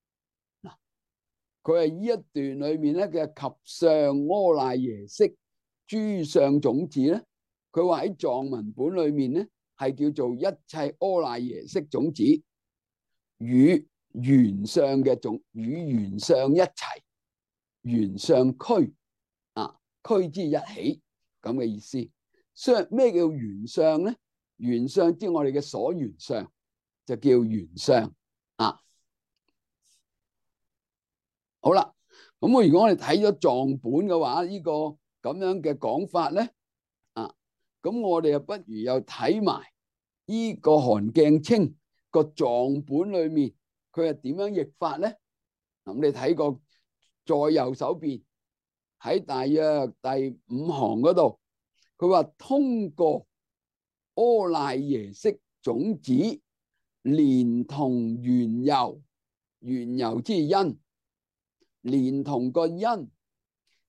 Speaker 1: 佢係呢一段裏面咧嘅及上阿賴耶識諸相種子咧，佢話喺藏文本裏面咧係叫做一切阿賴耶識種子與緣相嘅種，與緣相一齊，緣相俱俱之一起咁嘅意思。相咩叫緣相咧？緣相即係我哋嘅所緣相，就叫緣相好啦，咁如果我哋睇咗藏本嘅話，呢個咁樣嘅講法咧，咁我哋又不如又睇埋呢個韓鏡清個藏本裏面，佢係點樣譯法咧？咁你睇過在右手邊喺大約第5行嗰度，佢話通過阿賴耶識種子，連同緣由，緣由之因。連同個因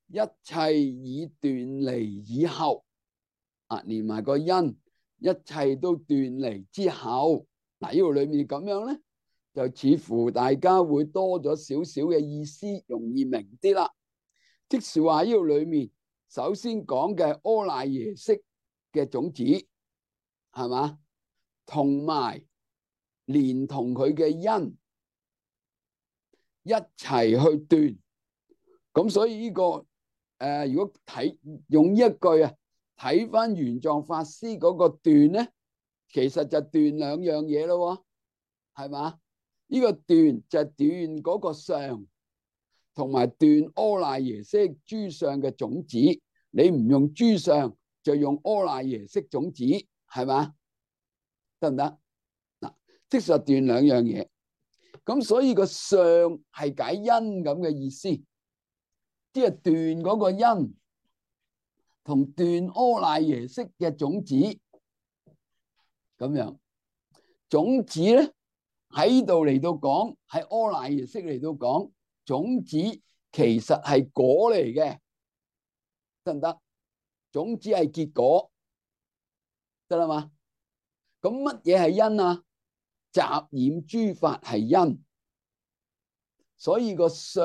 Speaker 1: 一切已斷離以後，連埋個因，一切都斷離之後，嗱呢度裏面咁樣咧，就似乎大家會多咗少少嘅意思，容易明啲啦。即是話呢度裏面，首先講嘅阿賴耶識嘅種子，係嘛，同埋連同佢嘅因一齊去斷。咁所以呢個如果用呢一句啊，睇翻玄奘法師嗰個斷咧，其實就斷兩樣嘢咯，係嘛？呢個斷就斷嗰個相，同埋斷阿賴耶識諸相嘅種子。你唔用諸相，就用阿賴耶識種子，係嘛？得唔得？嗱，即係斷兩樣嘢。咁所以個相係解因咁嘅意思，即係斷嗰個因同斷阿賴耶識嘅種子咁樣。種子咧喺度嚟到講，喺阿賴耶識嚟到講，種子其實係果嚟嘅，得唔得？種子係結果，得啦嘛？咁乜嘢係因啊？雜染諸法係因，所以個相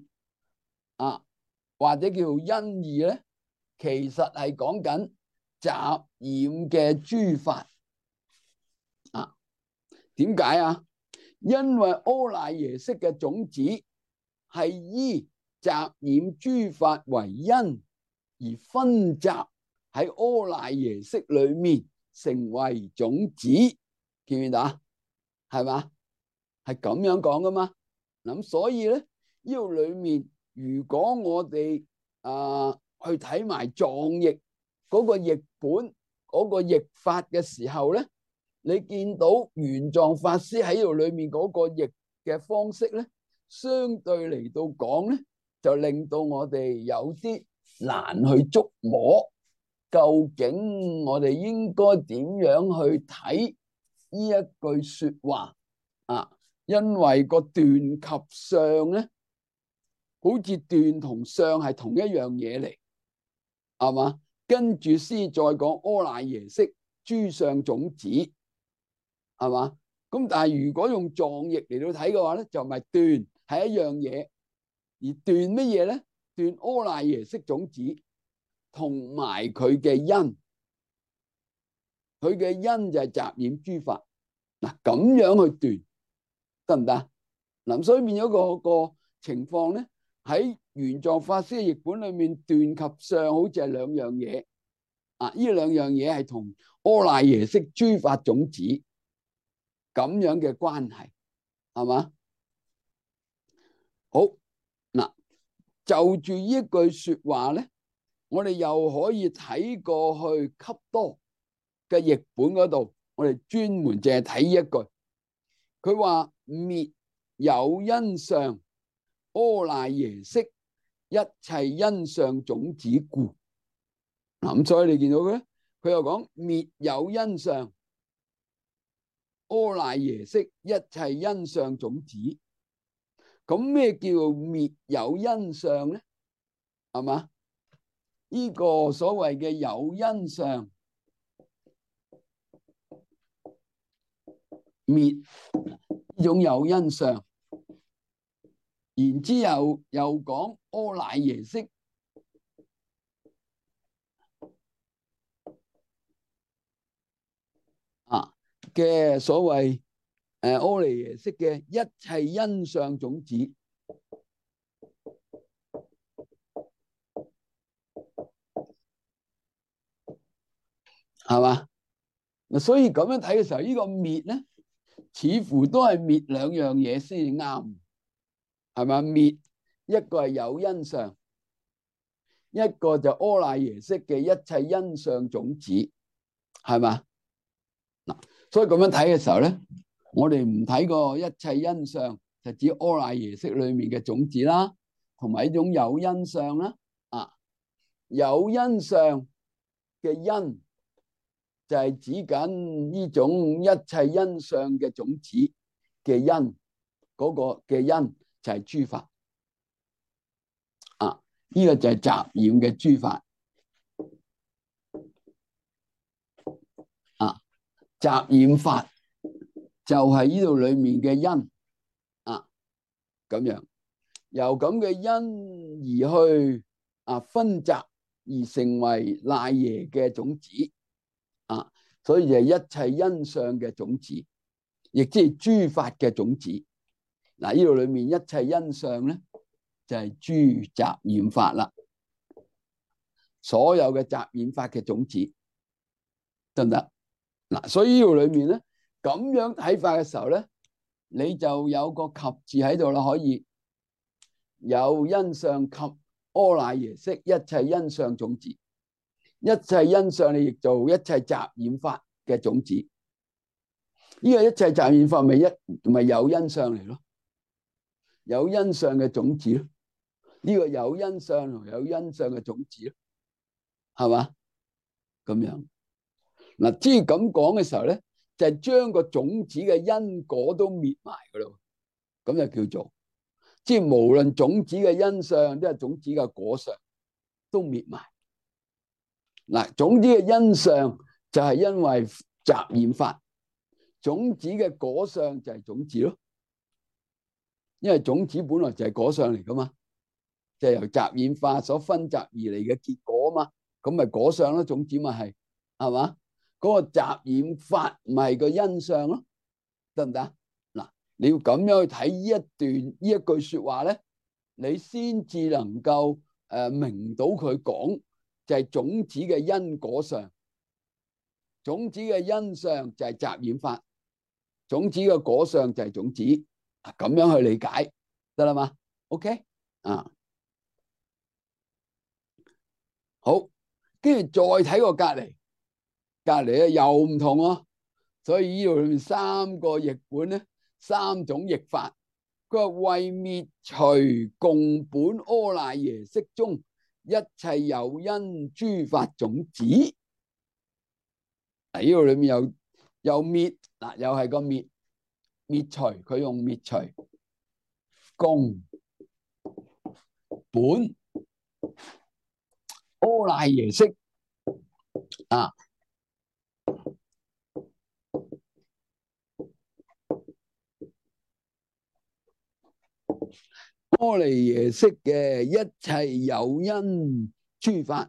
Speaker 1: 或者叫做因義咧，其實係講緊雜染嘅諸法。點解啊？因為阿賴耶識嘅種子係依雜染諸法為因而分集喺阿賴耶識裏面成為種子，見唔見到啊？係嘛？係咁樣講噶嘛？咁所以咧，呢度裏面如果我哋去睇埋藏譯嗰個譯本嗰個譯法嘅時候咧，你見到玄奘法師喺度裏面嗰個譯嘅方式咧，相對嚟到講咧，就令到我哋有啲難去捉摸，究竟我哋應該點樣去睇呢一句說話啊？因為個斷及相咧，好似斷同相係同一樣嘢嚟，係嘛？跟住先再講阿賴耶識諸相種子，係嘛？咁但係如果用藏譯嚟到睇嘅話咧，就唔係斷係一樣嘢，而斷乜嘢咧？斷阿賴耶識種子同埋佢嘅因，佢嘅因就係雜染諸法。嗱，咁樣去斷得唔得？嗱，所以變咗個情況咧，喺玄奘法師嘅譯本裏面，斷及相好似係兩樣嘢。呢兩樣嘢係同阿賴耶識諸法種子咁樣嘅關係，係嘛？好，嗱，就住呢一句說話咧，我哋又可以睇過去笈多嘅譯本嗰度，我哋專門淨係睇呢一句。佢話滅有因相，阿賴耶識一切因相種子故。咁所以你見到嘅，佢又講滅有因相，阿賴耶識一切因相種子。咁咩叫滅有因相咧？係嘛？呢個所謂嘅有因相，滅呢種有因相，然之後又講阿賴耶識嘅所謂阿賴耶識嘅一切因相種子，係嘛？所以咁樣睇嘅時候，呢個滅咧，似乎都係滅兩樣嘢先啱，係嘛？滅一個係有因相，一個就阿賴耶識嘅一切因相種子，係嘛？嗱，所以咁樣睇嘅時候咧，我哋唔睇個一切因相，就指阿賴耶識裏面嘅種子啦，同埋呢種有因相啦。有因相嘅因就係指緊呢種一切因相嘅種子嘅因，嗰個嘅因就係諸法。 呢個就係雜染嘅諸法啊。雜染法就係呢度裏面嘅因啊，咁樣由咁嘅因而去分集而成為賴耶嘅種子啊，所以就係一切因相嘅種子，亦即係諸法嘅種子。嗱，呢度裏面一切因相咧，就係諸雜染法啦。所有嘅雜染法嘅種子得唔得？嗱，所以呢度裏面咧，咁樣睇法嘅時候咧，你就有個及字喺度啦，可以有因相及阿賴耶識一切因相種子，一切因相你亦做一切雜染法嘅種子。呢個一切雜染法咪有因相嚟咯，有因相嘅種子咯。呢個有因相同有因相嘅種子咯，係嘛？咁樣嗱，即係咁講嘅時候咧，就係將個種子嘅因果都滅埋噶咯。咁就叫做即係無論種子嘅因相，即係種子嘅果相都滅埋。嗱，種子嘅因相就係因為雜染法，種子嘅果相就係種子咯。因為種子本來就係果相嚟噶嘛，就係由雜染法所分集而嚟嘅結果啊嘛，咁咪果相咯，種子咪係嘛？嗰個雜染法咪係個因相咯，得唔得？嗱，你要咁樣去睇呢一段呢一句說話咧，你先至能夠明到佢講就係種子嘅因果相，種子嘅因相就係雜染法，種子嘅果相就係種子，咁樣去理解得啦嘛 ？OK 啊，好，跟住再睇個隔籬咧又唔同咯，所以呢度裏面三個譯本咧，三種譯法。佢話為滅除共本阿賴耶識中一切有因諸法種子。呢度裏面又滅嗱，又係個滅除，佢用滅除共本阿賴耶識啊。阿賴耶識嘅一切有因諸法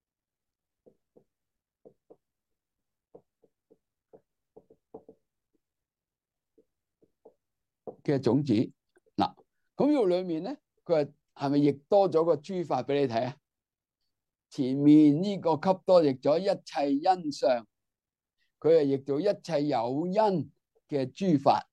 Speaker 1: 嘅種子嗱，咁呢度裏面咧，佢係咪譯多咗個諸法俾你睇啊？前面呢個笈多譯咗一切因相，佢係譯做一切有因嘅諸法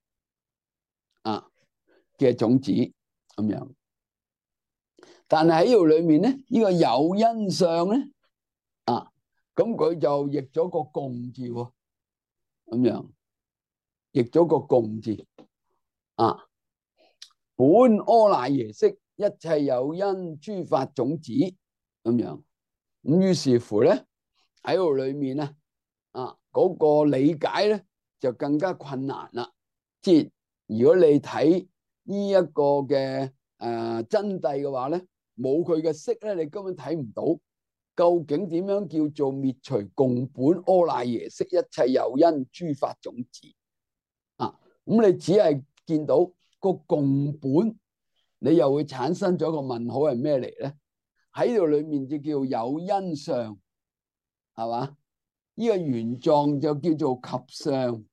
Speaker 1: 嘅種子咁樣。但係喺呢度裏面咧，呢個有因相咧咁佢就譯咗個共字喎，咁樣譯咗個共字本阿賴耶識一切有因諸法種子咁樣。咁於是乎咧，喺度裏面咧嗰個理解咧就更加困難啦。即係如果你睇呢一個嘅真諦嘅話咧，冇佢嘅識咧，你根本睇唔到究竟點樣叫做滅除共本阿賴耶識一切有因諸法種子咁你只係見到個共本，你又會產生咗個問號係咩嚟咧？喺度裏面就叫有因相，係嘛？呢個原狀就叫做及相，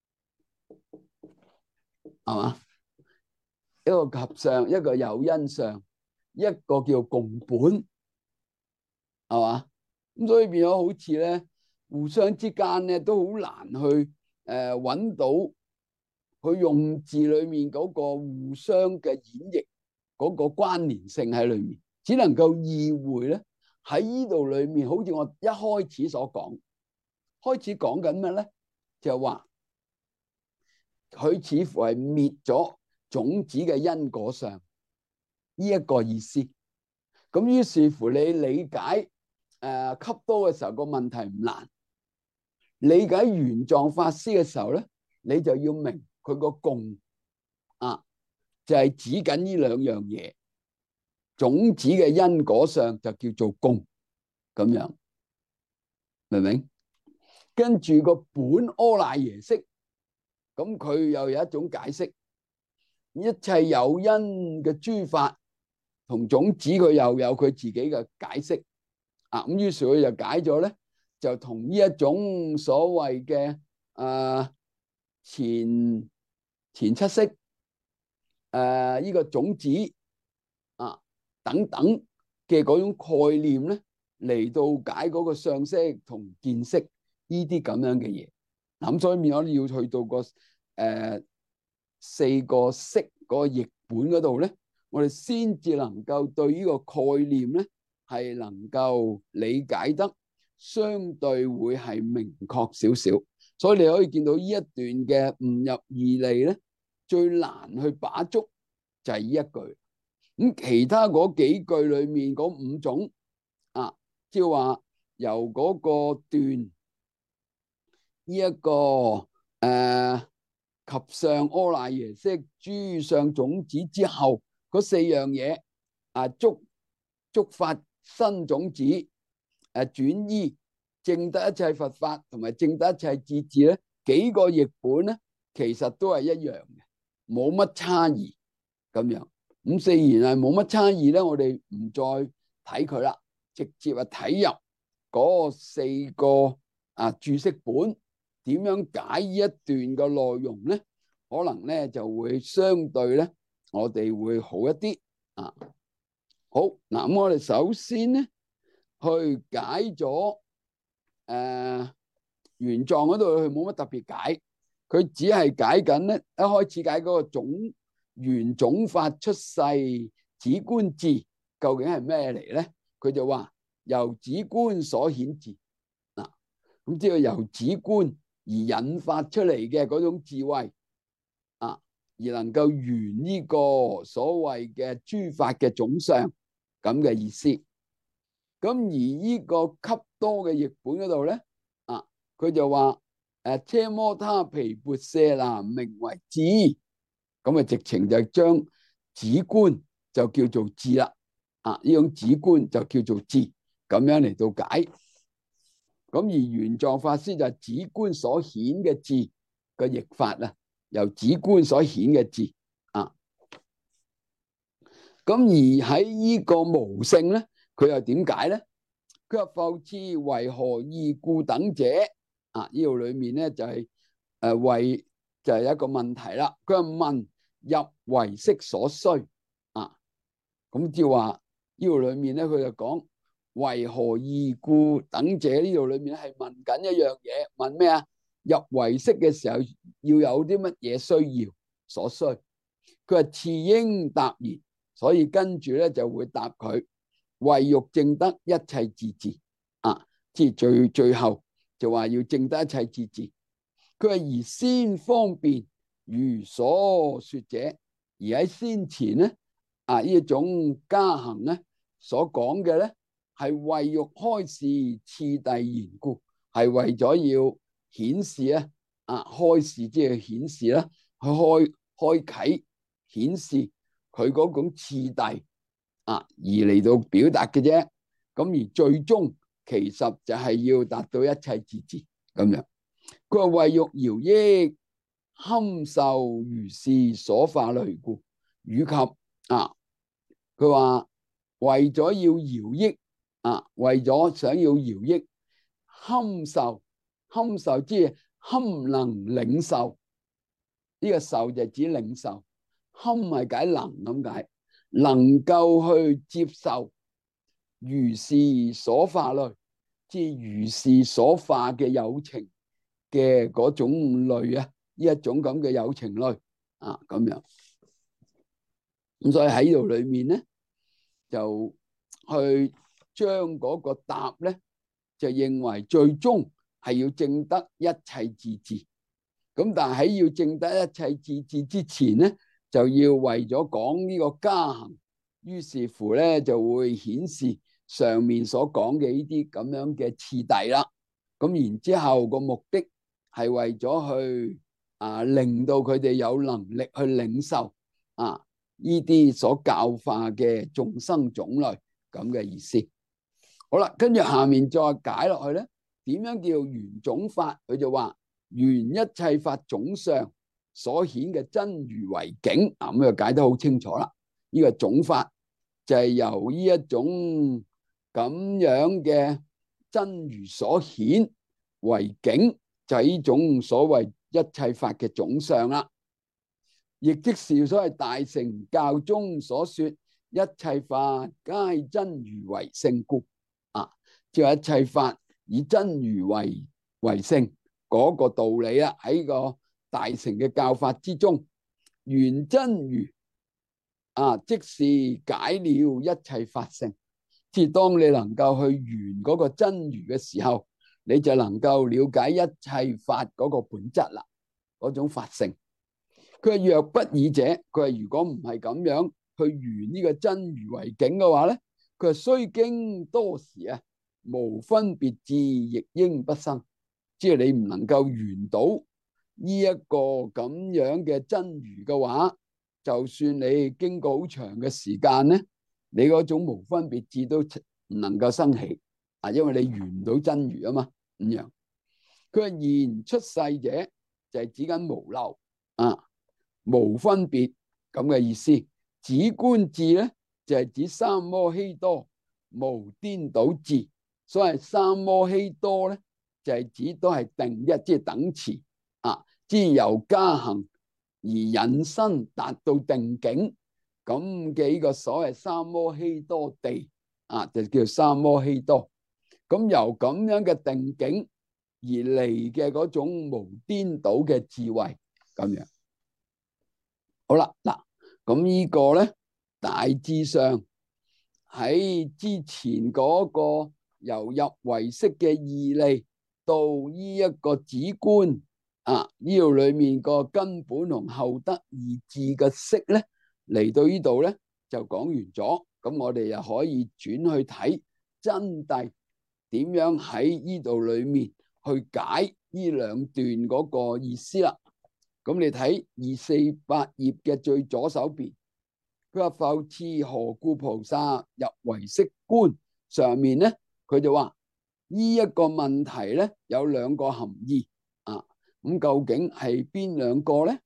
Speaker 1: 係嘛？一個及相，一個有因相，一個叫共本，係嘛？咁所以變咗好似咧，互相之間咧都好難去揾到佢用字裏面嗰個互相嘅演繹嗰個關聯性喺裏面，只能夠意會咧喺呢度裏面，好似我一開始所講，開始講緊咩咧？就話佢似乎係滅咗種子嘅因果相呢一個意思。咁於是乎你理解笈多嘅時候個問題唔難，理解玄奘法師嘅時候咧，你就要明佢個共就係指緊呢兩樣嘢。 種子嘅因果上就叫做共，咁樣明唔明？跟住個本阿賴耶識，咁佢又有一種解釋，一切有因嘅諸法同種子，佢又有佢自己嘅解釋啊。咁於是佢就解咗咧，就同呢一種所謂嘅前七識呢個種子啊等等嘅嗰種概念咧，嚟到解嗰個相識同見識呢啲咁樣嘅嘢。咁所以變咗要去到個四個識嗰個譯本嗰度咧，我哋先至能夠對呢個概念咧係能夠理解得相對會係明確少少。所以你可以見到呢一段嘅悟入義利咧，最難去把捉就係呢一句。咁其他嗰幾句裏面嗰五種啊，即係話由嗰個段呢一個及上阿賴耶識諸相種子之後嗰四樣嘢啊，觸發新種子轉依證得一切佛法同埋證得一切智智咧，幾個譯本咧其實都係一樣嘅，冇乜差異咁樣。咁既然係冇乜差異咧，我哋唔再睇佢啦，直接睇入嗰四個注釋本點樣解呢一段嘅內容咧，可能咧就會相對咧，我哋會好一啲啊。好嗱，咁我哋首先咧去解咗原狀嗰度，佢冇乜特別解，佢只係解緊咧，一開始解嗰個緣種法出世止觀智究竟係咩嚟咧？佢就話由止觀所顯智嗱，咁即係由止觀而引發出嚟嘅嗰種智慧啊，而能夠緣呢個所謂嘅諸法嘅總相咁嘅意思。咁而呢個笈多嘅譯本嗰度咧啊，佢就話奢摩他毗缽舍那名為智。咁啊，直情就將止觀就叫做智啦，啊，呢種止觀就叫做智，咁樣嚟到解。咁而玄奘法師就係止觀所顯嘅智嘅譯法啊，由止觀所顯嘅智啊。咁而喺呢個無性咧，佢又點解咧？佢話復次為何異故等者啊？呢度裏面咧就係為就係一個問題啦。佢話問入唯識所需啊，咁即係話呢度裏面咧，佢就講為何異故等者，呢度裏面係問緊一樣嘢，問咩啊？入唯識嘅時候要有啲乜嘢需要所需？佢話次應答言，所以跟住咧就會答佢為欲證得一切智智啊，即係最後就話要證得一切智智。佢話而先方便如所說者，而喺先前咧呢一種加行咧所講嘅咧係為欲開示次第緣故，係為咗要顯示咧開示即係顯示啦，去開啟顯示佢嗰種次第而嚟到表達嘅啫。咁而最終其實就係要達到一切智智咁樣。佢話為欲饒益堪受如是所化類故，以及佢話為咗要饒益為咗想要饒益堪受，堪受即係堪能領受，呢個受就指領受，堪係解能咁解，能夠去接受如是所化類，即係如是所化嘅有情嘅嗰種類呢一種咁嘅有情類咁樣。咁所以喺呢度裏面咧，就去將嗰個答咧，就認為最終係要證得一切智智。咁但係喺要證得一切智智之前咧，就要為咗講呢個加行，於是乎咧就會顯示上面所講嘅呢啲咁樣嘅次第啦。咁然之後個目的係為咗去令到佢哋有能力去領受呢啲所教化嘅眾生種類咁嘅意思。好啦，跟住下面再解落去咧，點樣叫緣種法？佢就話緣一切法種相所顯嘅真如為境，咁就解得好清楚啦。呢個種法就係由呢一種咁樣嘅真如所顯為境，就係呢種所謂一切法嘅種相啦。亦即是所謂大乘教中所說一切法皆真如為性故，即係一切法以真如為性嗰個道理啦。喺個大乘嘅教法之中，緣真如即是解了一切法性。即係當你能夠去緣嗰個真如嘅時候，你就能夠了解一切法嗰個本質啦，嗰種法性。佢話若不爾者，佢話如果唔係咁樣去緣呢個真如為境嘅話咧，佢話雖經多時無分別智亦應不生。即係你唔能夠緣到呢一個咁樣嘅真如嘅話，就算你經過好長嘅時間咧，你嗰種無分別智都唔能夠生起因為你緣唔到真如啊嘛。咁樣佢話言出世者就係指緊無漏無分別咁嘅意思。止觀智咧就係指三摩希多無顛倒智。所謂三摩希多咧就係指都係定一，即係等持即係由加行而引申達到定境咁嘅呢個所謂三摩希多地就叫三摩希多。咁由咁樣嘅定境而嚟嘅嗰種無顛倒嘅智慧咁樣。好啦，嗱，咁呢個咧大致上喺之前嗰個由入唯識嘅義利到呢一個止觀呢度裏面個根本同後得二智嘅識咧，嚟到呢度咧就講完咗。咁我哋又可以轉去睇真諦點樣喺呢度裏面去解呢兩段嗰個意思啦。咁你睇248頁嘅最左手邊，佢話復次何故菩薩入唯識觀？上面咧佢就話呢一個問題咧有兩個含義咁究竟係邊兩個咧？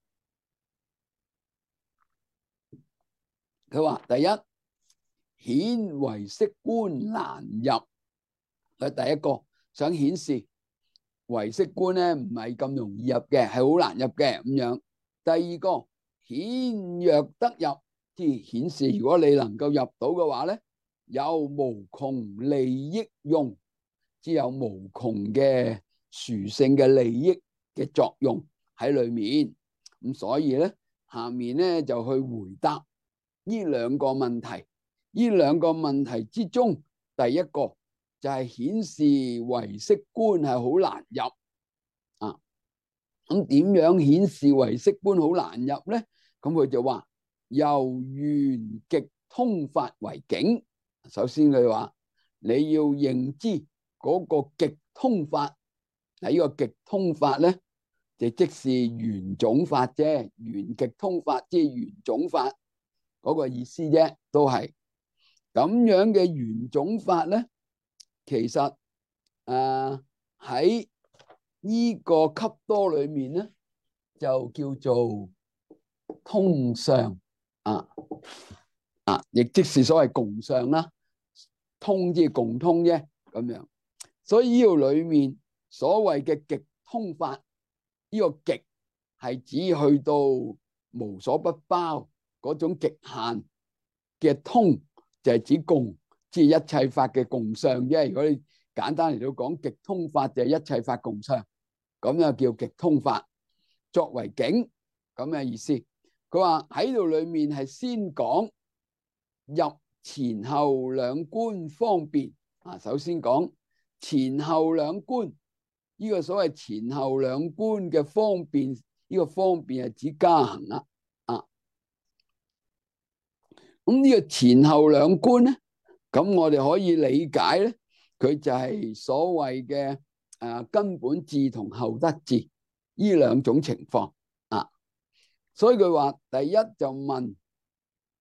Speaker 1: 佢話第一，顯唯識觀難入。佢第一個想顯示唯識觀咧唔係咁容易入嘅，係好難入嘅咁樣。第二個，顯若得入，即係顯示如果你能夠入到嘅話咧，有無窮利益用，即有無窮嘅殊勝嘅利益嘅作用喺裏面。咁所以咧，下面咧就去回答呢兩個問題。呢兩個問題之中，第一個就係顯示唯識觀係好難入咁點樣顯示唯識觀好難入咧？咁佢就話由緣極通法為境。首先佢話你要認知嗰個極通法。呢個極通法咧就即是緣種法啫，緣極通法即係緣種法嗰個意思啫，都係咁樣嘅緣種法咧。其實喺呢個笈多裏面咧就叫做通相亦即是所謂共相啦。通即係共通啫咁樣。所以呢度裏面所謂嘅極通法，呢個極係指去到無所不包嗰種極限嘅通，就係指共，即係一切法嘅共相啫。如果你簡單嚟到講，極通法就係一切法共相，咁樣叫極通法作為境咁嘅意思。佢話喺度裏面係先講入前後兩觀方便首先講前後兩觀，呢個所謂前後兩觀嘅方便，呢個方便係指加行啦咁呢個前後兩觀咧，咁我哋可以理解咧，佢就係所謂嘅根本智同後得智呢兩種情況所以佢話第一就問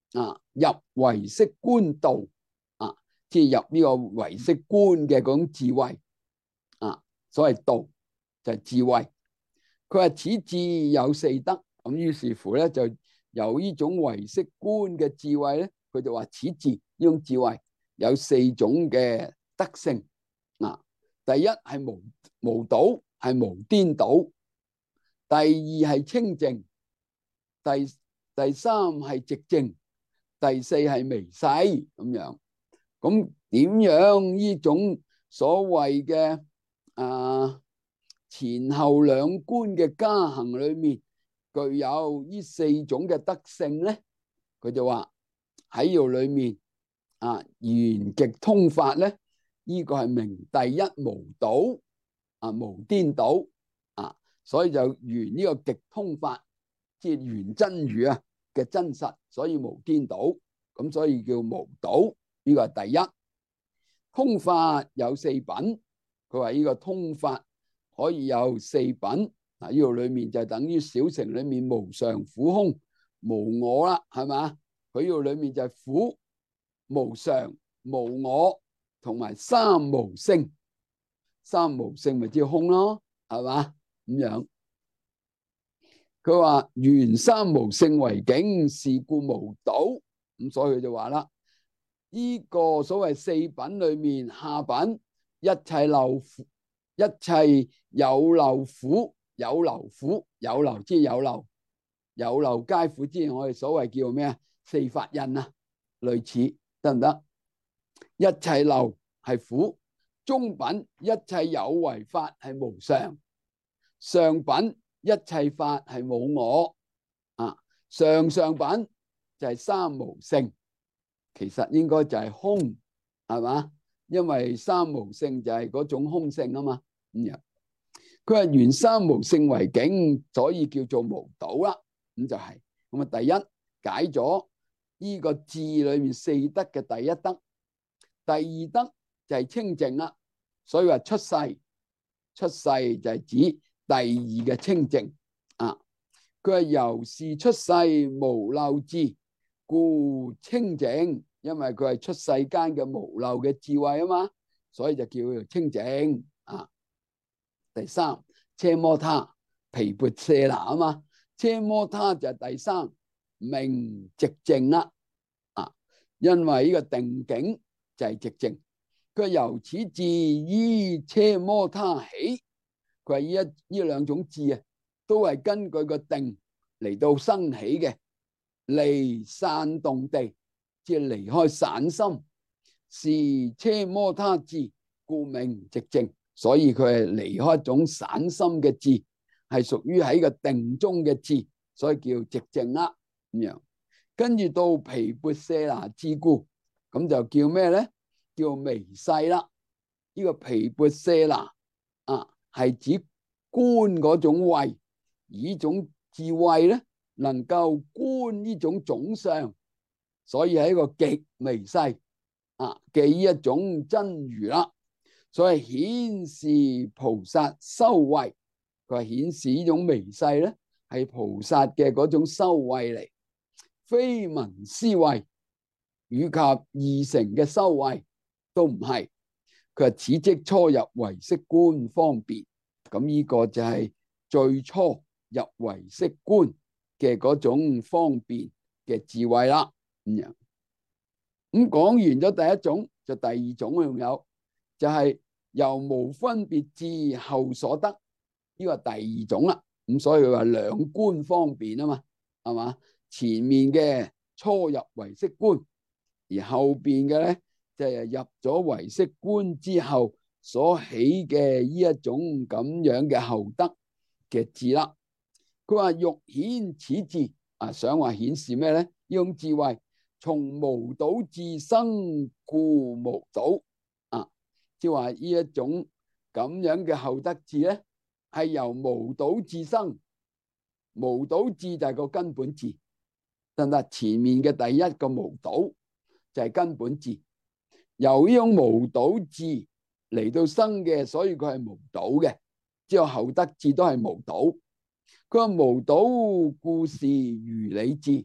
Speaker 1: 入唯識觀道即係入呢個唯識觀嘅嗰種智慧所謂道就係智慧。佢話此智有四德，咁於是乎咧就由呢種唯識觀嘅智慧咧，佢就話此智呢種智慧有四種嘅德性第一係無倒，係無顛倒；第二係清淨；第三係寂靜；第四係微細咁樣。咁點樣呢種所謂嘅前後兩觀嘅加行裏面具有呢四種嘅德性咧？佢就話喺度裏面圓極通法咧，呢個係名第一無倒無顛倒所以就圓呢個極通法，即係圓真如嘅真實，所以無顛倒，咁所以叫無倒。呢個係第一。通法有四品，佢話呢個通法可以有四品。呢度裏面就等於小乘裏面無常、苦、空、無我啦，係嘛？佢呢度裏面就係苦、無常、無我同埋三無性。三無性咪即係空咯，係嘛？咁樣佢話緣三無性為境，是故無倒。咁所以佢就話啦，呢個所謂四品裏面，下品一切漏苦，一切有漏苦，有漏苦，有漏即係有漏，有漏皆苦之，我哋所謂叫咩啊？四法印類似得唔得？一切漏係苦，中品一切有為法係無常，上品一切法係冇我上品就係三無性。其實應該就係空，係嘛？因為三無性就係嗰種空性啊嘛。咁樣佢話緣三無性為境，所以叫做無倒啦。咁就係咁啊。第一解咗呢個智裏面四德嘅第一德，第二德就係清淨啦。所以話出世就係指第二嘅清淨佢話由是出世無漏智，故清淨。因為佢係出世間嘅無漏嘅智慧啊嘛，所以就叫做清淨第三奢摩他毗缽舍那啊嘛，奢摩他就係第三名寂靜啦因為呢個定境就係寂靜。佢由此智依奢摩他起，佢話呢兩種智都係根據個定嚟到生起嘅，離散動地。即係離開散心，是奢摩他智，故名寂靜。所以佢係離開一種散心嘅智，係屬於喺個定中嘅智，所以叫寂靜啦。咁樣跟住到毗缽舍那智故，咁就叫咩咧？叫微細啦。呢個毗缽舍那係指觀嗰種慧，而呢種智慧咧能夠觀呢種總相。所以係一個極微細嘅一種真如啦，所以顯示菩薩修慧。佢係顯示呢種微細咧係菩薩嘅嗰種修慧嚟，非聞思慧以及二乘嘅修慧都唔係。佢話此即初入唯識觀方便。咁呢個就係最初入唯識觀嘅嗰種方便嘅智慧啦。咁講完咗第一種，就第二種仲有，就係由無分別智後所得，呢個第二種啦。咁所以佢話兩觀方便啊嘛，係嘛？前面嘅初入唯識觀，而後邊嘅咧就係入咗唯識觀之後所起嘅呢一種咁樣嘅後得嘅智啦。佢話欲顯此智想話顯示咩咧？呢種智慧從無倒智生，故無倒即係話呢一種咁樣嘅後得智咧，係由無倒智生。無倒智就係個根本智，得唔得？前面嘅第一個無倒就係根本智，由呢種無倒智嚟到生嘅，所以佢係無倒嘅。之後後得智都係無倒。佢話無倒故是如理智，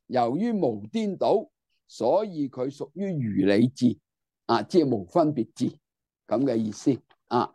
Speaker 1: 由於無顛倒，所以佢屬於如理智啊，即係無分別智咁嘅意思啊。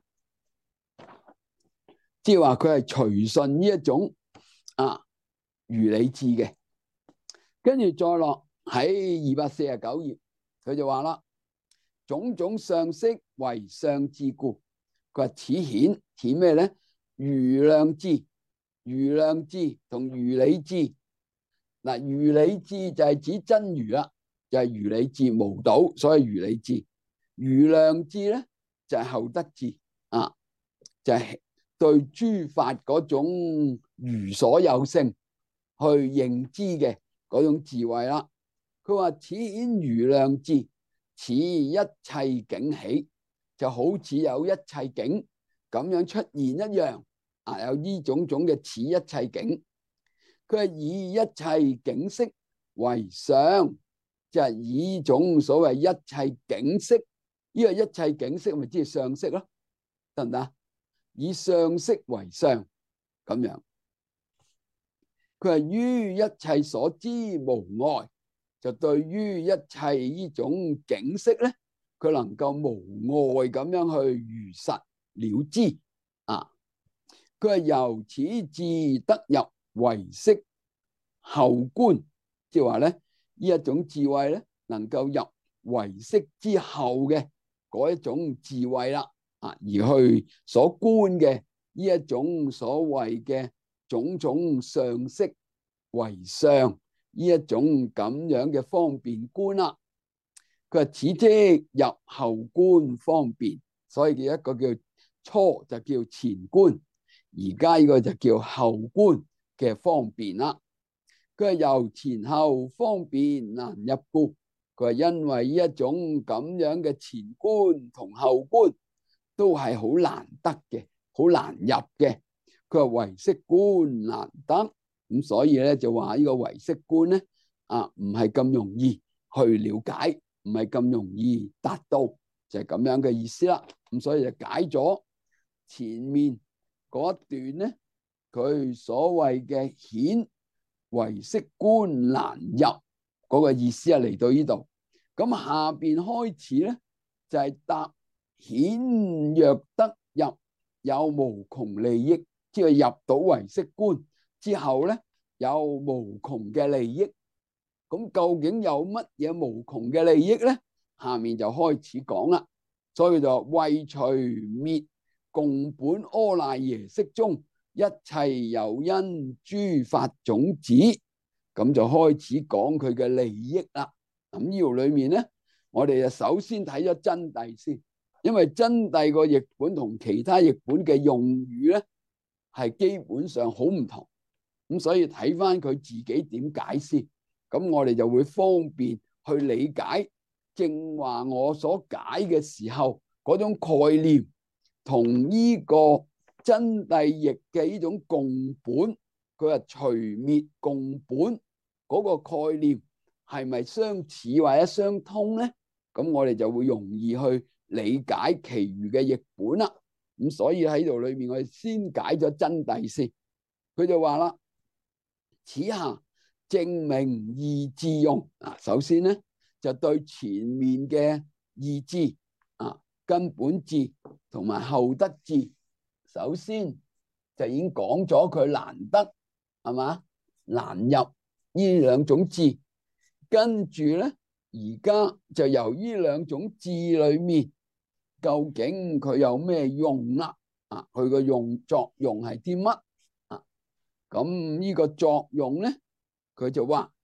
Speaker 1: 即係話佢係隨順呢一種啊如理智嘅。跟住再落喺249頁，佢就話啦：種種相識為相智故。佢話此顯咩咧？如量智，如量智同如理智。嗱，如理智就係指真如啦，就係如理智無倒，所以如理智。如量智咧就係後得智啊，就係對諸法嗰種如所有性去認知嘅嗰種智慧啦。佢話此顯如量智，似一切境起，就好似有一切境咁樣出現一樣啊，有呢種種嘅似一切境。佢係以一切景色為相，就係以種所謂一切景色，呢個一切景色咪即係相色咯，得唔得？以相色為相咁樣。佢係於一切所知無礙，就對於一切呢種景色咧，佢能夠無礙咁樣去如實了知啊。佢係由此智得入唯識後觀，即係話咧，呢一種智慧咧，能夠入唯識之後嘅嗰一種智慧啦，啊，而去所觀嘅呢一種所謂嘅種種相識為相，呢一種咁樣嘅方便觀啦。佢話此即入後觀方便，所以嘅一個叫初就叫前觀，而家呢個就叫後觀嘅方便啦。佢係由前後方便難入故，佢係因為呢一種咁樣嘅前觀同後觀都係好難得嘅，好難入嘅。佢話唯識觀難得，咁所以咧就話呢個唯識觀咧啊，唔係咁容易去了解，唔係咁容易達到，就係咁樣嘅意思啦。咁所以就解咗前面嗰一段咧，佢所謂嘅顯唯識觀難入嗰個意思啊，嚟到呢度。咁下邊開始咧就係答顯若得入有無窮利益，即係入到唯識觀之後咧有無窮嘅利益。咁究竟有乜嘢無窮嘅利益咧？下面就開始講啦。所以就為除滅共本阿賴耶識中一切有因諸法種子，咁就開始講佢嘅利益啦。咁呢度裏面咧，我哋就首先睇咗真諦先，因為真諦個譯本同其他譯本嘅用語咧係基本上好唔同，咁所以睇翻佢自己點解先，咁我哋就會方便去理解正話我所解嘅時候嗰種概念同呢個真諦譯嘅呢種共本，佢話除滅共本嗰個概念係咪相似或者相通咧？咁我哋就會容易去理解其餘嘅譯本啦。咁所以喺度裏面我哋先解咗真諦先。佢就話啦，此下證明二智用啊。首先咧就對前面嘅二智啊，根本智同埋後得智，首先就已經講咗佢難得係嘛，難入呢兩種智。跟住咧而家就由呢兩種智裏面究竟佢有咩用啦？啊，佢個作用係啲乜啊？咁呢個作用咧佢就話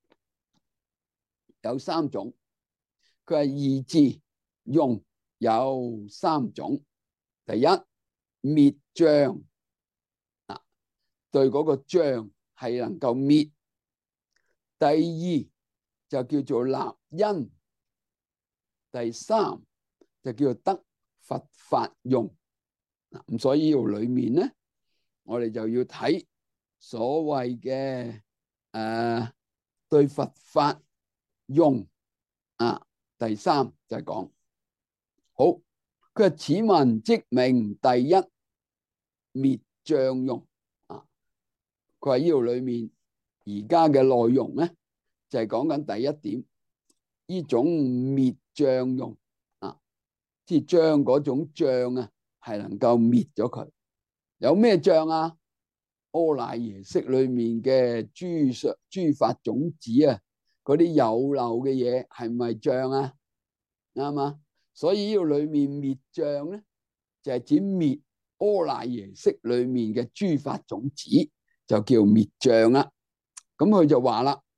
Speaker 1: 有三種。佢係二智用有三種。第一，滅障啊，對嗰個障係能夠滅。第二就叫做立因。第三就叫做得佛法用。咁所以呢度裏面咧，我哋就要睇所謂嘅對佛法用啊。第三就係講好，佢話此文即名第一滅障用啊。佢話呢度裏面而家嘅內容咧， 就係講緊第一點，呢種滅障用啊，即係將嗰種障啊係能夠滅咗佢。有咩障啊？阿賴耶識裏面嘅諸法種子啊，嗰啲有漏嘅嘢係咪障啊？啱嘛？所以呢個裏面滅障咧，就係指滅阿賴耶識裏面嘅諸法種子，就叫滅障啦。咁佢就話啦，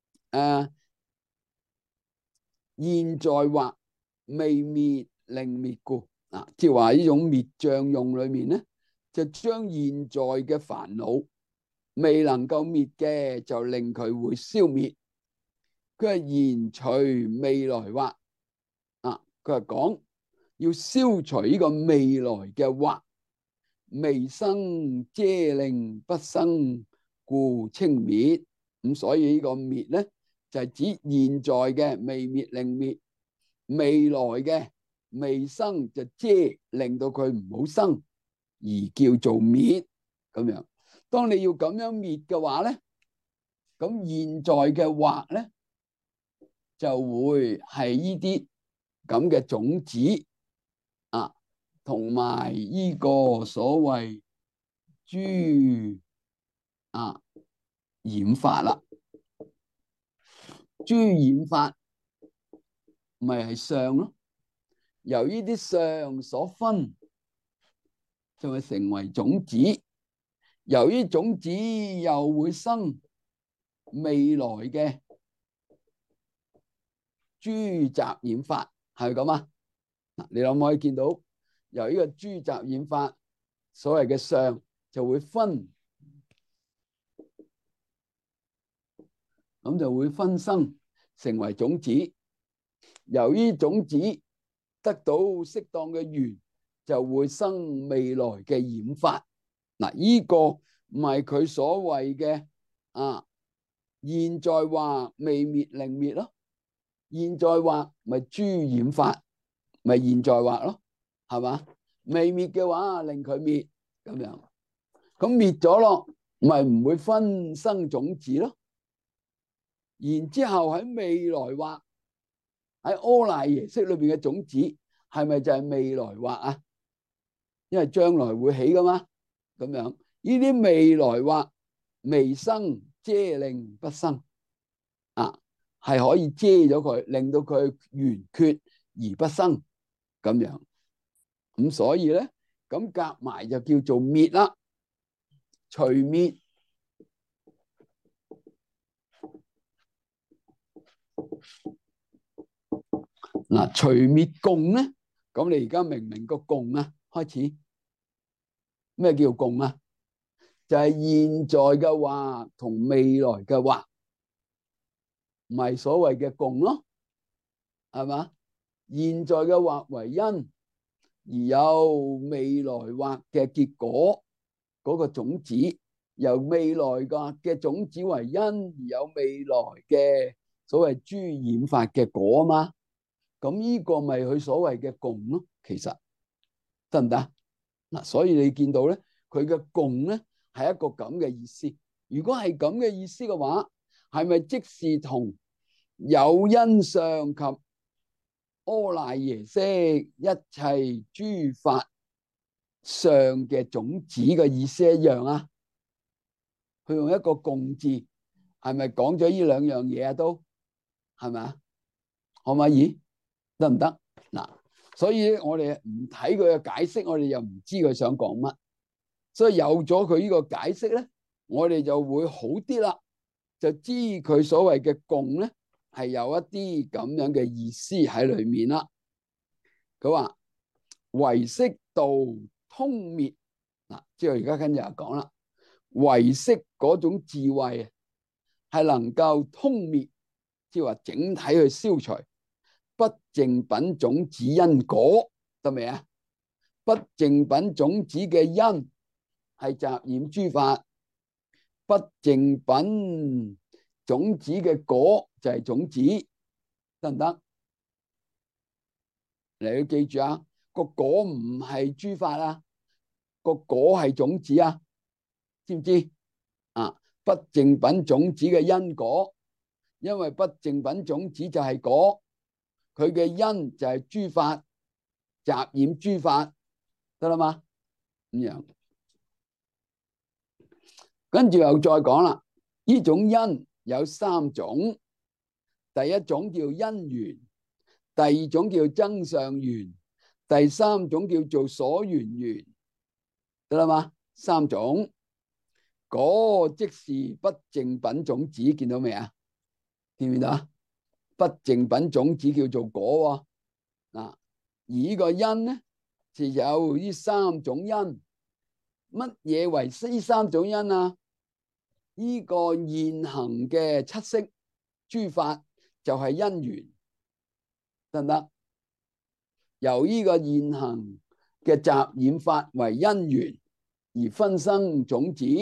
Speaker 1: 現在或未滅令滅故，即係話呢種滅障用裏面咧，就將現在嘅煩惱未能夠滅嘅，就令佢會消滅。佢係言除未來惑，佢係講要消除呢個未來嘅惑，未生遮令不生，故稱滅。咁所以呢個滅咧，就係指現在嘅未滅令滅，未來嘅未生就遮令到佢唔好生，而叫做滅。咁樣，當你要咁樣滅嘅話咧，咁現在嘅惑咧就會係呢啲咁嘅種子同埋呢個所謂諸染法啦。諸染法咪係相咯，由呢啲相所分，就會成為種子。由於種子又會生未來嘅諸雜染法，係咪咁啊？你可唔可以見到？由呢個諸雜染法，所謂嘅相就會分，咁就會分生成為種子。由於種子得到適當嘅緣，就會生未來嘅染法。呢個唔係佢所謂嘅現在惑未滅令滅咯。現在惑咪諸染法，咪現在惑咯，係嘛？未滅嘅話令佢滅，咁樣，咁滅咗咯，咪唔會分生種子咯。然之後喺未來惑，喺阿賴耶識裏邊嘅種子係咪就係未來惑啊？因為將來會起噶嘛，咁樣呢啲未來惑未生遮令不生，係可以遮咗佢，令到佢圓缺而不生，咁樣。咁所以咧，咁夾埋就叫做滅啦。除滅除滅共咧，咁你而家明唔明個共啊？開始咩叫共啊？就係現在嘅惑同未來嘅惑，唔係所謂嘅共咯，係嘛？現在嘅惑為因，而有未來惑嘅結果，嗰個種子由未來嘅種子為因，而有未來嘅所謂諸染法嘅果啊嘛。咁呢個咪佢所謂嘅共咯，其實得唔得？所以你見到咧，佢嘅共咧係一個咁嘅意思。如果係咁嘅意思嘅話，係咪即是同有因相及阿賴耶識一切諸法相嘅種子嘅意思一樣啊？佢用一個共字，係咪講咗呢兩樣嘢啊？都係咪啊？可唔可以？得唔得？所以我哋唔睇佢嘅解釋，我哋又唔知佢想講乜。所以有咗佢呢個解釋咧，我哋就會好啲啦，就知佢所謂嘅共咧係有一啲咁樣嘅意思喺裏面啦。佢話唯識道通滅，即係而家跟住又講啦，唯識嗰種智慧係能夠通滅，即係話整體去消除不淨品種子因果，得未啊？不淨品種子嘅因係雜染諸法，不淨品種子嘅果就係種子，得唔得？你要記住啊，個果唔係諸法啊，個果係種子啊，知唔知？不淨品種子嘅因果， 因為不淨品種子就係果，佢嘅因就係諸法，雜染諸法，得啦嘛？咁樣，跟住又再講啦。呢種因有三種，第一種叫因緣，第二種叫增上緣，第三種叫做所緣緣，得啦嘛？三種，果即是不淨品種子，見到未啊？見唔見到啊？不淨品種子叫做果喎。而呢個因呢，就有呢三種因。乜嘢為呢三種因啊？呢個現行嘅七識諸法就係因緣，得唔得？由呢個現行嘅雜染法為因緣而分生種子，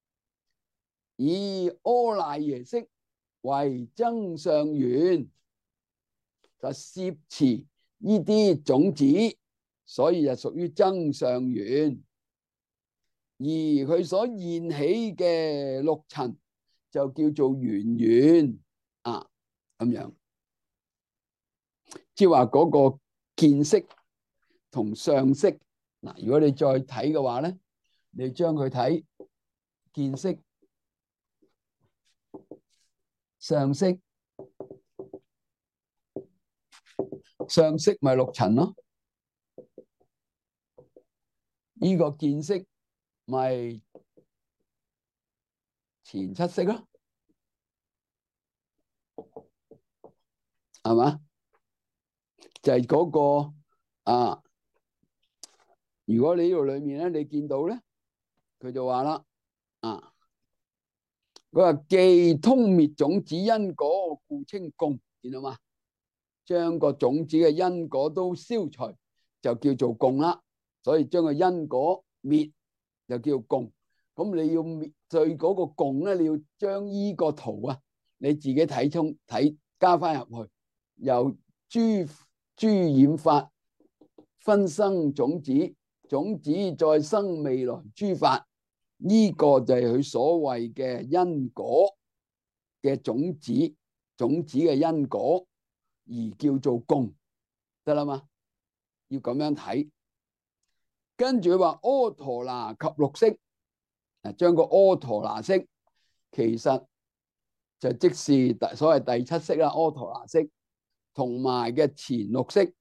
Speaker 1: 以阿賴耶識為增上緣，就攝持呢啲種子，所以就屬於增上緣。而佢所現起嘅六塵就叫做緣緣啊，咁樣，即係話嗰個見識同相識。嗱，如果你再睇嘅話咧，你將佢睇見識、相識，相識咪六塵咯，呢個見識咪前七識咯，係嘛？就係嗰個啊。如果你呢度裏面咧，你見到咧，佢就話啦，佢話既通滅種子因果，故稱共，見到嘛？將個種子嘅因果都消除，就叫做共啦。所以將個因果滅，就叫共。咁你要滅對嗰個共咧，你要將依個圖啊，你自己睇加翻入去，由諸染法分生種子，種子再生未來諸法，呢個就係佢所謂嘅因果嘅種子，種子嘅因果而叫做共，得啦嘛？要咁樣睇。跟住佢話阿陀那及六識，將個阿陀那識其實就即是所謂第七識啦，阿陀那識同埋嘅前六識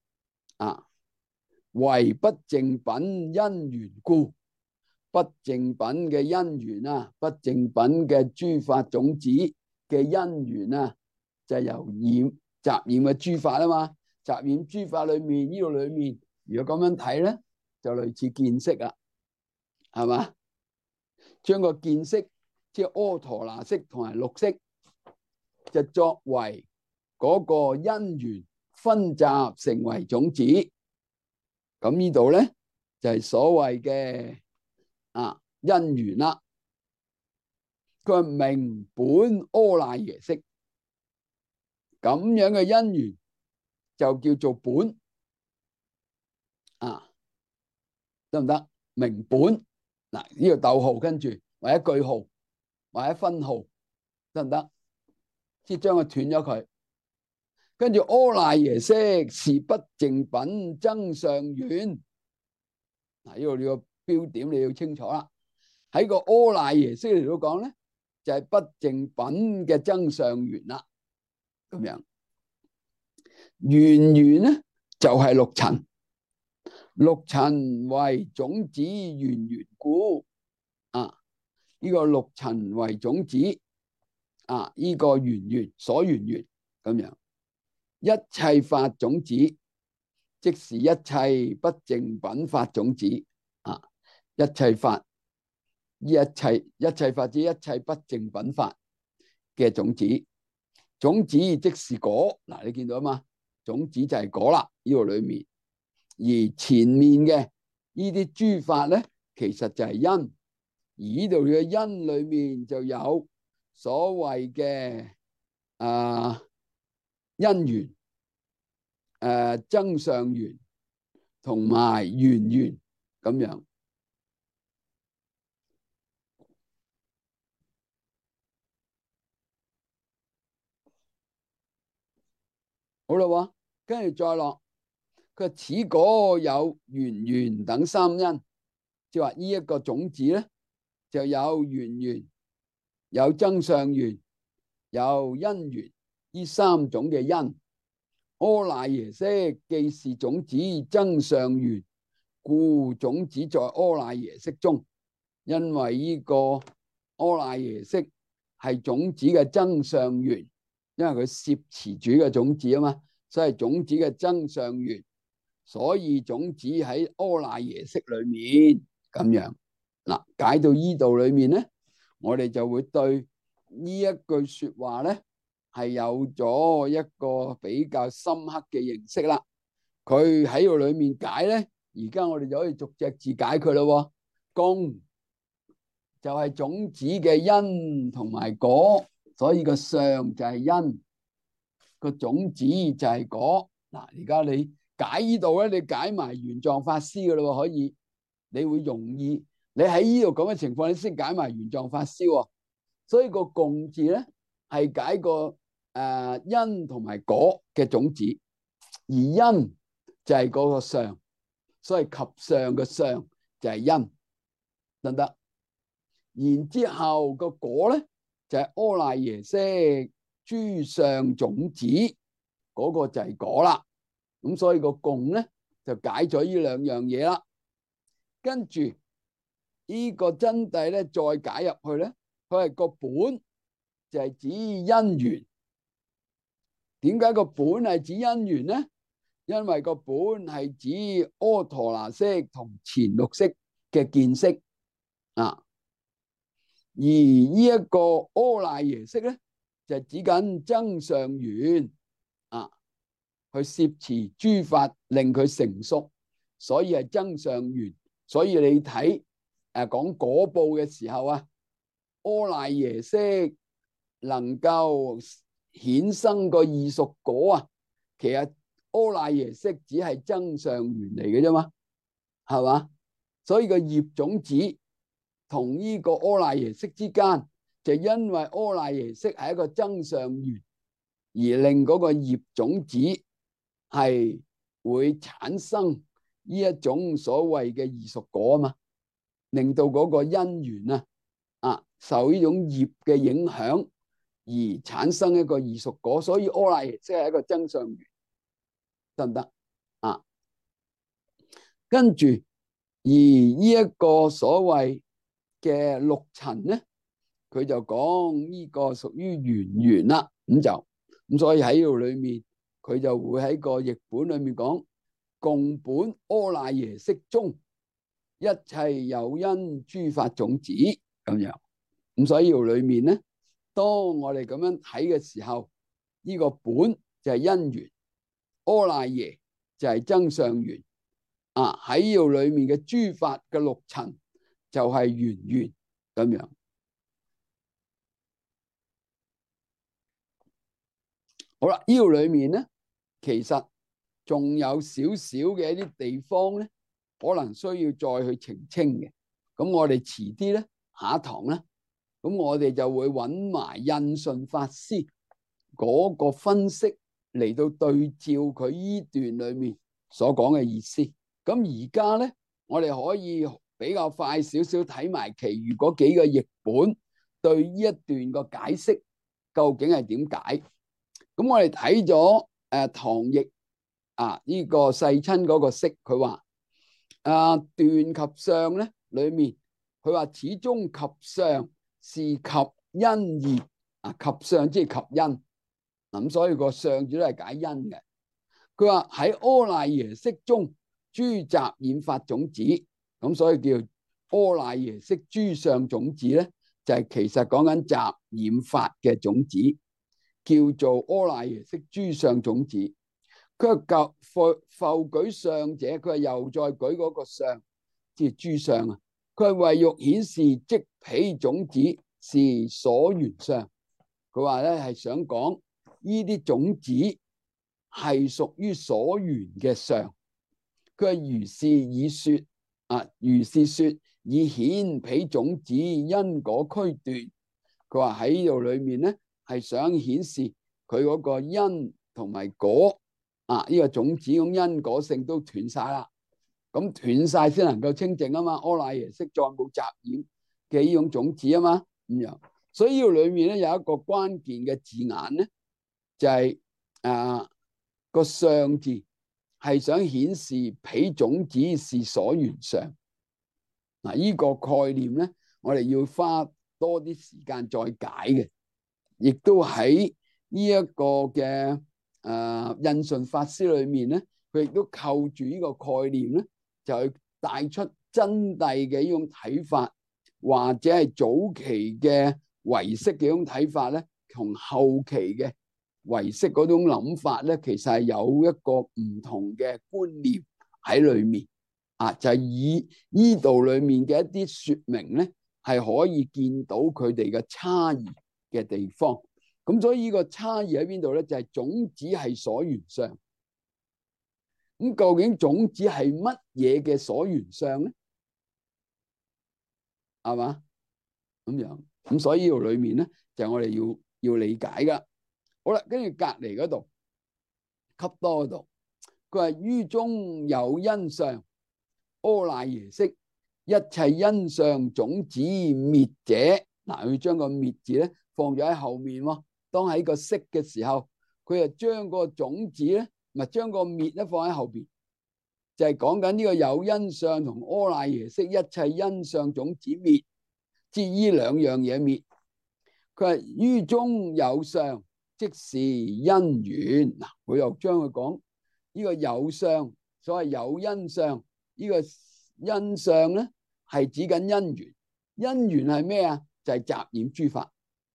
Speaker 1: 為不淨品因緣故，不淨品嘅因緣啊，不淨品嘅諸法種子嘅因緣啊，就係由雜染嘅諸法啊嘛。雜染諸法裏面呢度裏面，如果咁樣睇咧，就類似見識啊，係嘛？將個見識即係阿陀那識同埋六識，就作為嗰個因緣分集成為種子。咁呢度咧就係所謂嘅因緣啦。佢係明本阿賴耶識，咁樣嘅因緣就叫做本得唔得？明本嗱，呢個逗號跟住或者句號或者分號得唔得？即係將佢斷咗佢，跟住阿賴耶識是不淨品增上緣。嗱，呢個你個標點你要清楚啦。喺個阿賴耶識嚟到講咧，就係不淨品嘅增上緣啦。咁樣緣緣咧就係六塵，六塵為種子緣緣故呢個六塵為種子呢個緣緣所緣緣咁樣，一切法種子即是一切不淨品法種子一切法一切法指一切不淨品法嘅種子，種子即是果。嗱，你見到啊嘛？種子就係果啦，呢個裏面。而前面嘅呢啲諸法咧，其實就係因。而呢度嘅因裏面就有所謂嘅因緣、增上緣同埋緣緣咁樣。 好啦喎，跟住再落，佢話此果有圓圓等三因，即係話呢一個種子咧就有圓圓、有增上緣、有因緣，呢三種嘅因。阿賴耶識既是種子增上緣，故種子在阿賴耶識中。因為呢個阿賴耶識係種子嘅增上緣，因為佢攝持主嘅種子啊嘛，所以種子嘅增上緣，所以種子喺阿賴耶識裏面咁樣。嗱，解到呢度裏面咧，我哋就會對呢一句說話咧係有咗一個比較深刻嘅認識啦。佢喺度裏面解咧，而家我哋就可以逐隻字解佢咯。供就係種子嘅因同埋果，所以個相就係因，個種子就係果。嗱，而家你解呢度咧，你解埋玄奘法師噶咯，可以，你會容易。你喺呢度咁嘅情況，你先解埋玄奘法師。所以個共字咧係解個因同埋果嘅種子，而因就係嗰個相，所以及相嘅相就係因，得唔得？然之後個果咧就係阿賴耶識諸相種子，嗰個就係果啦。咁所以個共咧就解咗呢兩樣嘢啦。跟住呢個真諦咧再解入去咧，佢係個本就係指因緣。點解個本係指因緣咧？因為個本係指阿陀羅識同前六識嘅見識啊。而呢一個阿賴耶識咧，就指緊增上緣啊，去攝持諸法令佢成熟，所以係增上緣。所以你睇講果報嘅時候啊，阿賴耶識能夠衍生個異熟果啊，其實阿賴耶識只係增上緣嚟嘅啫嘛，係嘛？所以個業種子同呢個阿賴耶識之間，就因為阿賴耶識係一個增上緣，而令嗰個業種子係會產生呢一種所謂嘅異熟果啊嘛，令到嗰個因緣受呢種業嘅影響而產生一個異熟果，所以阿賴耶識係一個增上緣，得唔得啊？跟住而呢一個所謂嘅六塵咧，佢就講呢個屬於緣緣啦，咁所以喺度裏面佢就會喺個譯本裏面講共本阿賴耶識中一切有因諸法種子咁樣。咁所以呢度裏面咧，當我哋咁樣睇嘅時候，呢個本就係因緣，阿賴耶就係增上緣喺呢度裏面嘅諸法嘅六塵就係緣緣咁樣。好啦，呢度裏面咧，其實仲有少少嘅一啲地方咧，可能需要再去澄清嘅。咁我哋遲啲咧，下一堂咧，咁我哋就會揾埋印順法師嗰個分析嚟到對照佢呢段裏面所講嘅意思。咁而家咧，我哋可以比較快少少睇埋其餘嗰幾個譯本對呢一段個解釋究竟係點解。咁我哋睇咗唐譯呢個世親嗰個釋，佢話斷及相咧裏面，佢話始終及相是及因義及相即係及因。咁所以個相字都係解因嘅。佢話喺阿賴耶識中諸雜染法種子，咁所以叫阿賴耶識諸相種子咧，就係其實講緊雜染法嘅種子，叫做阿賴耶識諸相種子。佢話復舉相者，佢係又再舉嗰個相，即係諸相啊。佢係為欲顯示即彼種子是所緣相。佢話咧係想講呢啲種子係屬於所緣嘅相。佢係如是以說如是說以顯彼種子因果區斷。佢話喺呢度裏面咧係想顯示佢嗰個因同埋果呢個種子咁因果性都斷晒啦，咁斷晒先能夠清淨啊嘛，阿賴耶識再冇雜染嘅呢種種子啊嘛，咁樣，所以呢個裏面咧有一個關鍵嘅字眼咧，就係個相字係想顯示彼種子是所緣相。嗱，呢個概念咧，我哋要花多啲時間再解嘅，亦都喺呢一個嘅印順法師裏面咧，佢亦都扣住呢個概念咧，就去帶出真諦嘅呢種睇法，或者係早期嘅唯識嘅呢種睇法咧，同後期嘅唯識嗰種諗法咧，其實係有一個唔同嘅觀念喺裏面。就係以呢度裏面嘅一啲說明咧，係可以見到佢哋嘅差異嘅地方。咁所以呢個差異喺邊度咧？就係種子係所緣相。咁究竟種子係乜嘢嘅所緣相咧？係嘛？咁樣，咁所以呢度裏面咧，就係我哋要理解噶。好啦，跟住隔籬嗰度，笈多嗰度，佢話於中有因相。阿賴耶識一切因相種子滅者，嗱，佢將個滅字咧放咗喺後面喎。當喺個識嘅時候，佢就將個種子咧，咪將個滅咧放喺後邊，就係講緊呢個有因相同阿賴耶識一切因相種子滅，即係呢兩樣嘢滅。佢話於中有相，即是因緣。嗱，佢又將佢講呢個有相，所謂有因相。呢個因相咧係指緊因緣，因緣係咩啊？就係雜染諸法，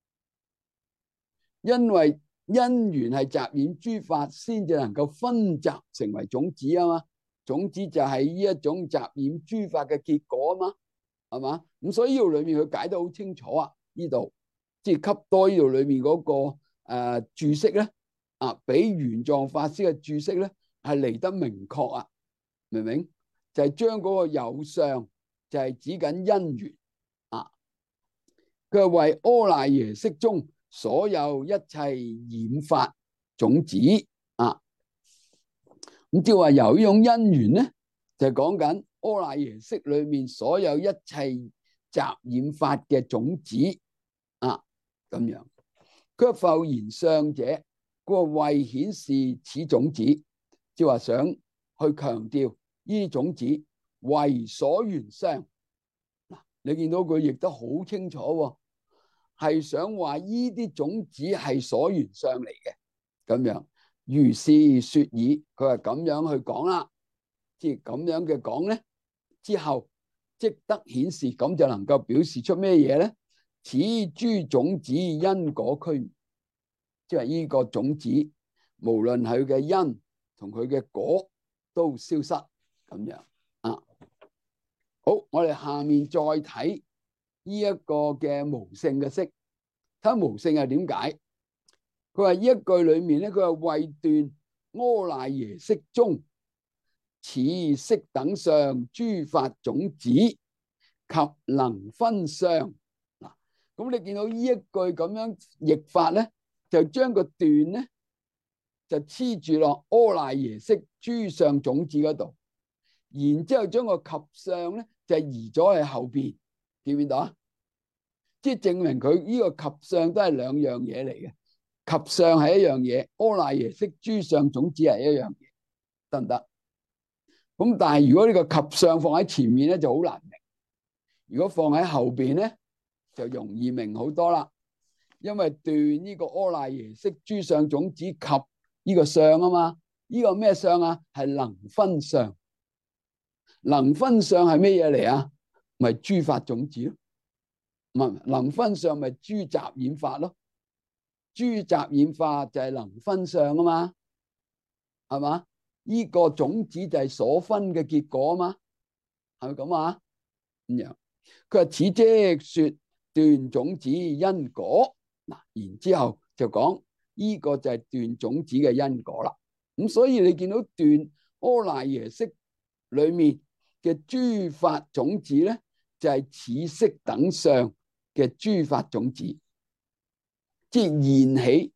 Speaker 1: 因為因緣係雜染諸法，先至能夠分集成為種子啊嘛。種子就係呢一種雜染諸法嘅結果啊嘛，係嘛？咁所以呢度裏面佢解得好清楚啊。呢度即係笈多呢度裏面嗰個注釋咧，比玄奘法師嘅注釋咧係嚟得明確啊，明唔明？就係將嗰個有相，就係指緊因緣啊。佢係為阿賴耶識中所有一切染法種子啊。咁即係話由呢種因緣咧，就係講緊阿賴耶識裏面所有一切雜染法嘅種子啊，咁樣。佢復言相者，佢話為顯示此種子，即係話想去強調。呢啲種子為所緣相，嗱，你見到佢譯得好清楚喎，係想話呢啲種子係所緣相嚟嘅，咁樣。如是說已，佢係咁樣去講啦，即係咁樣嘅講咧，之後即得顯示，咁就能夠表示出咩嘢咧？此諸種子因果俱滅，即係呢個種子，無論佢嘅因同佢嘅果都消失。咁樣啊，好，我哋下面再睇呢一個嘅無性嘅識，睇下無性係點解？佢話呢一句裏面咧，佢話為斷阿賴耶識中此色等相諸法種子及能分相。嗱，咁你見到呢一句咁樣譯法咧，就將個斷咧就黐住落阿賴耶識諸相種子嗰度。然之後將個及相咧就移咗喺後邊，見唔見到啊？即係證明佢呢個及相都係兩樣嘢嚟嘅。及相係一樣嘢，阿賴耶識諸相種子係一樣嘢，得唔得？咁但係如果呢個及相放喺前面咧就好難明，如果放喺後邊咧就容易明好多啦。因為斷呢個阿賴耶識諸相種子及呢個相啊嘛，呢個咩相啊？係能分相。能分相係咩嘢嚟啊？咪諸法種子咯，唔係能分相咪諸雜染法咯。諸雜染法就係能分相啊嘛，係嘛？呢個種子就係所分嘅結果啊嘛，係咪咁啊？咁樣佢話此即說斷種子因果嗱，然之後就講呢個就係斷種子嘅因果啦。咁所以你見到斷阿賴耶識裏面嘅諸法種子咧，就係此色等相嘅諸法種子，即係現起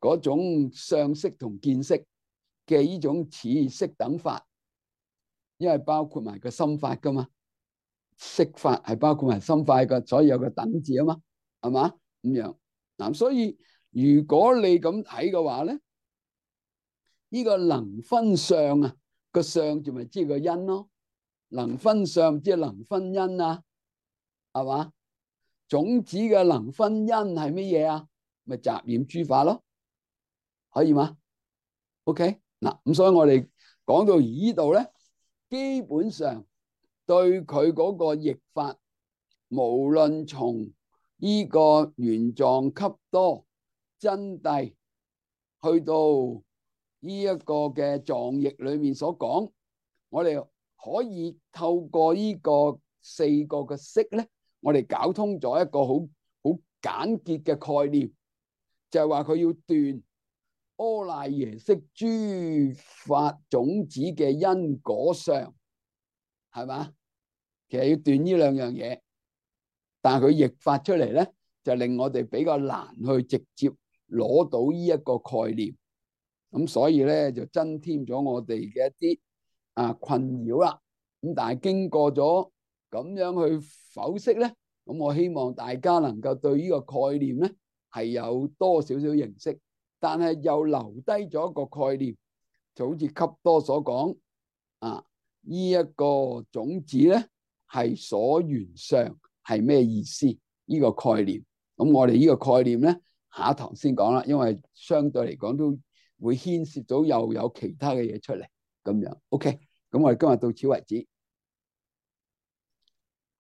Speaker 1: 嗰種相識同見識嘅呢種似識等法，因為包括埋個心法噶嘛，識法係包括埋心法噶，所以有個等字啊嘛，係嘛咁樣嗱。所以如果你咁睇嘅話咧，呢個能分相啊，個相就咪知個因咯，能分相即係能分因啊，係嘛？種子嘅能分因係乜嘢啊？咪雜染諸法咯，可以嗎 ？OK 嗱，咁所以我哋講到呢度咧，基本上對佢嗰個譯法，無論從呢個玄奘笈多真諦，去到呢一個嘅藏譯裏面所講，我哋可以透過呢個四個嘅識咧，我哋搞通咗一個好簡潔嘅概念，就係話佢要斷阿賴耶識諸法種子嘅因果相，係嘛？其實要斷呢兩樣嘢，但係佢譯發出嚟咧，就令我哋比較難去直接攞到呢一個概念，咁所以咧就增添咗我哋嘅一啲困擾啦。咁但係經過咗咁樣去剖析咧，咁我希望大家能夠對呢個概念咧係有多少少認識，但係又留低咗一個概念，就好似笈多所講呢一個種子咧係所緣相係咩意思？呢個概念，咁我哋呢個概念咧下一堂先講啦，因為相對嚟講都會牽涉到又有其他嘅嘢出嚟咁樣。OK，咁我哋今日到此為止。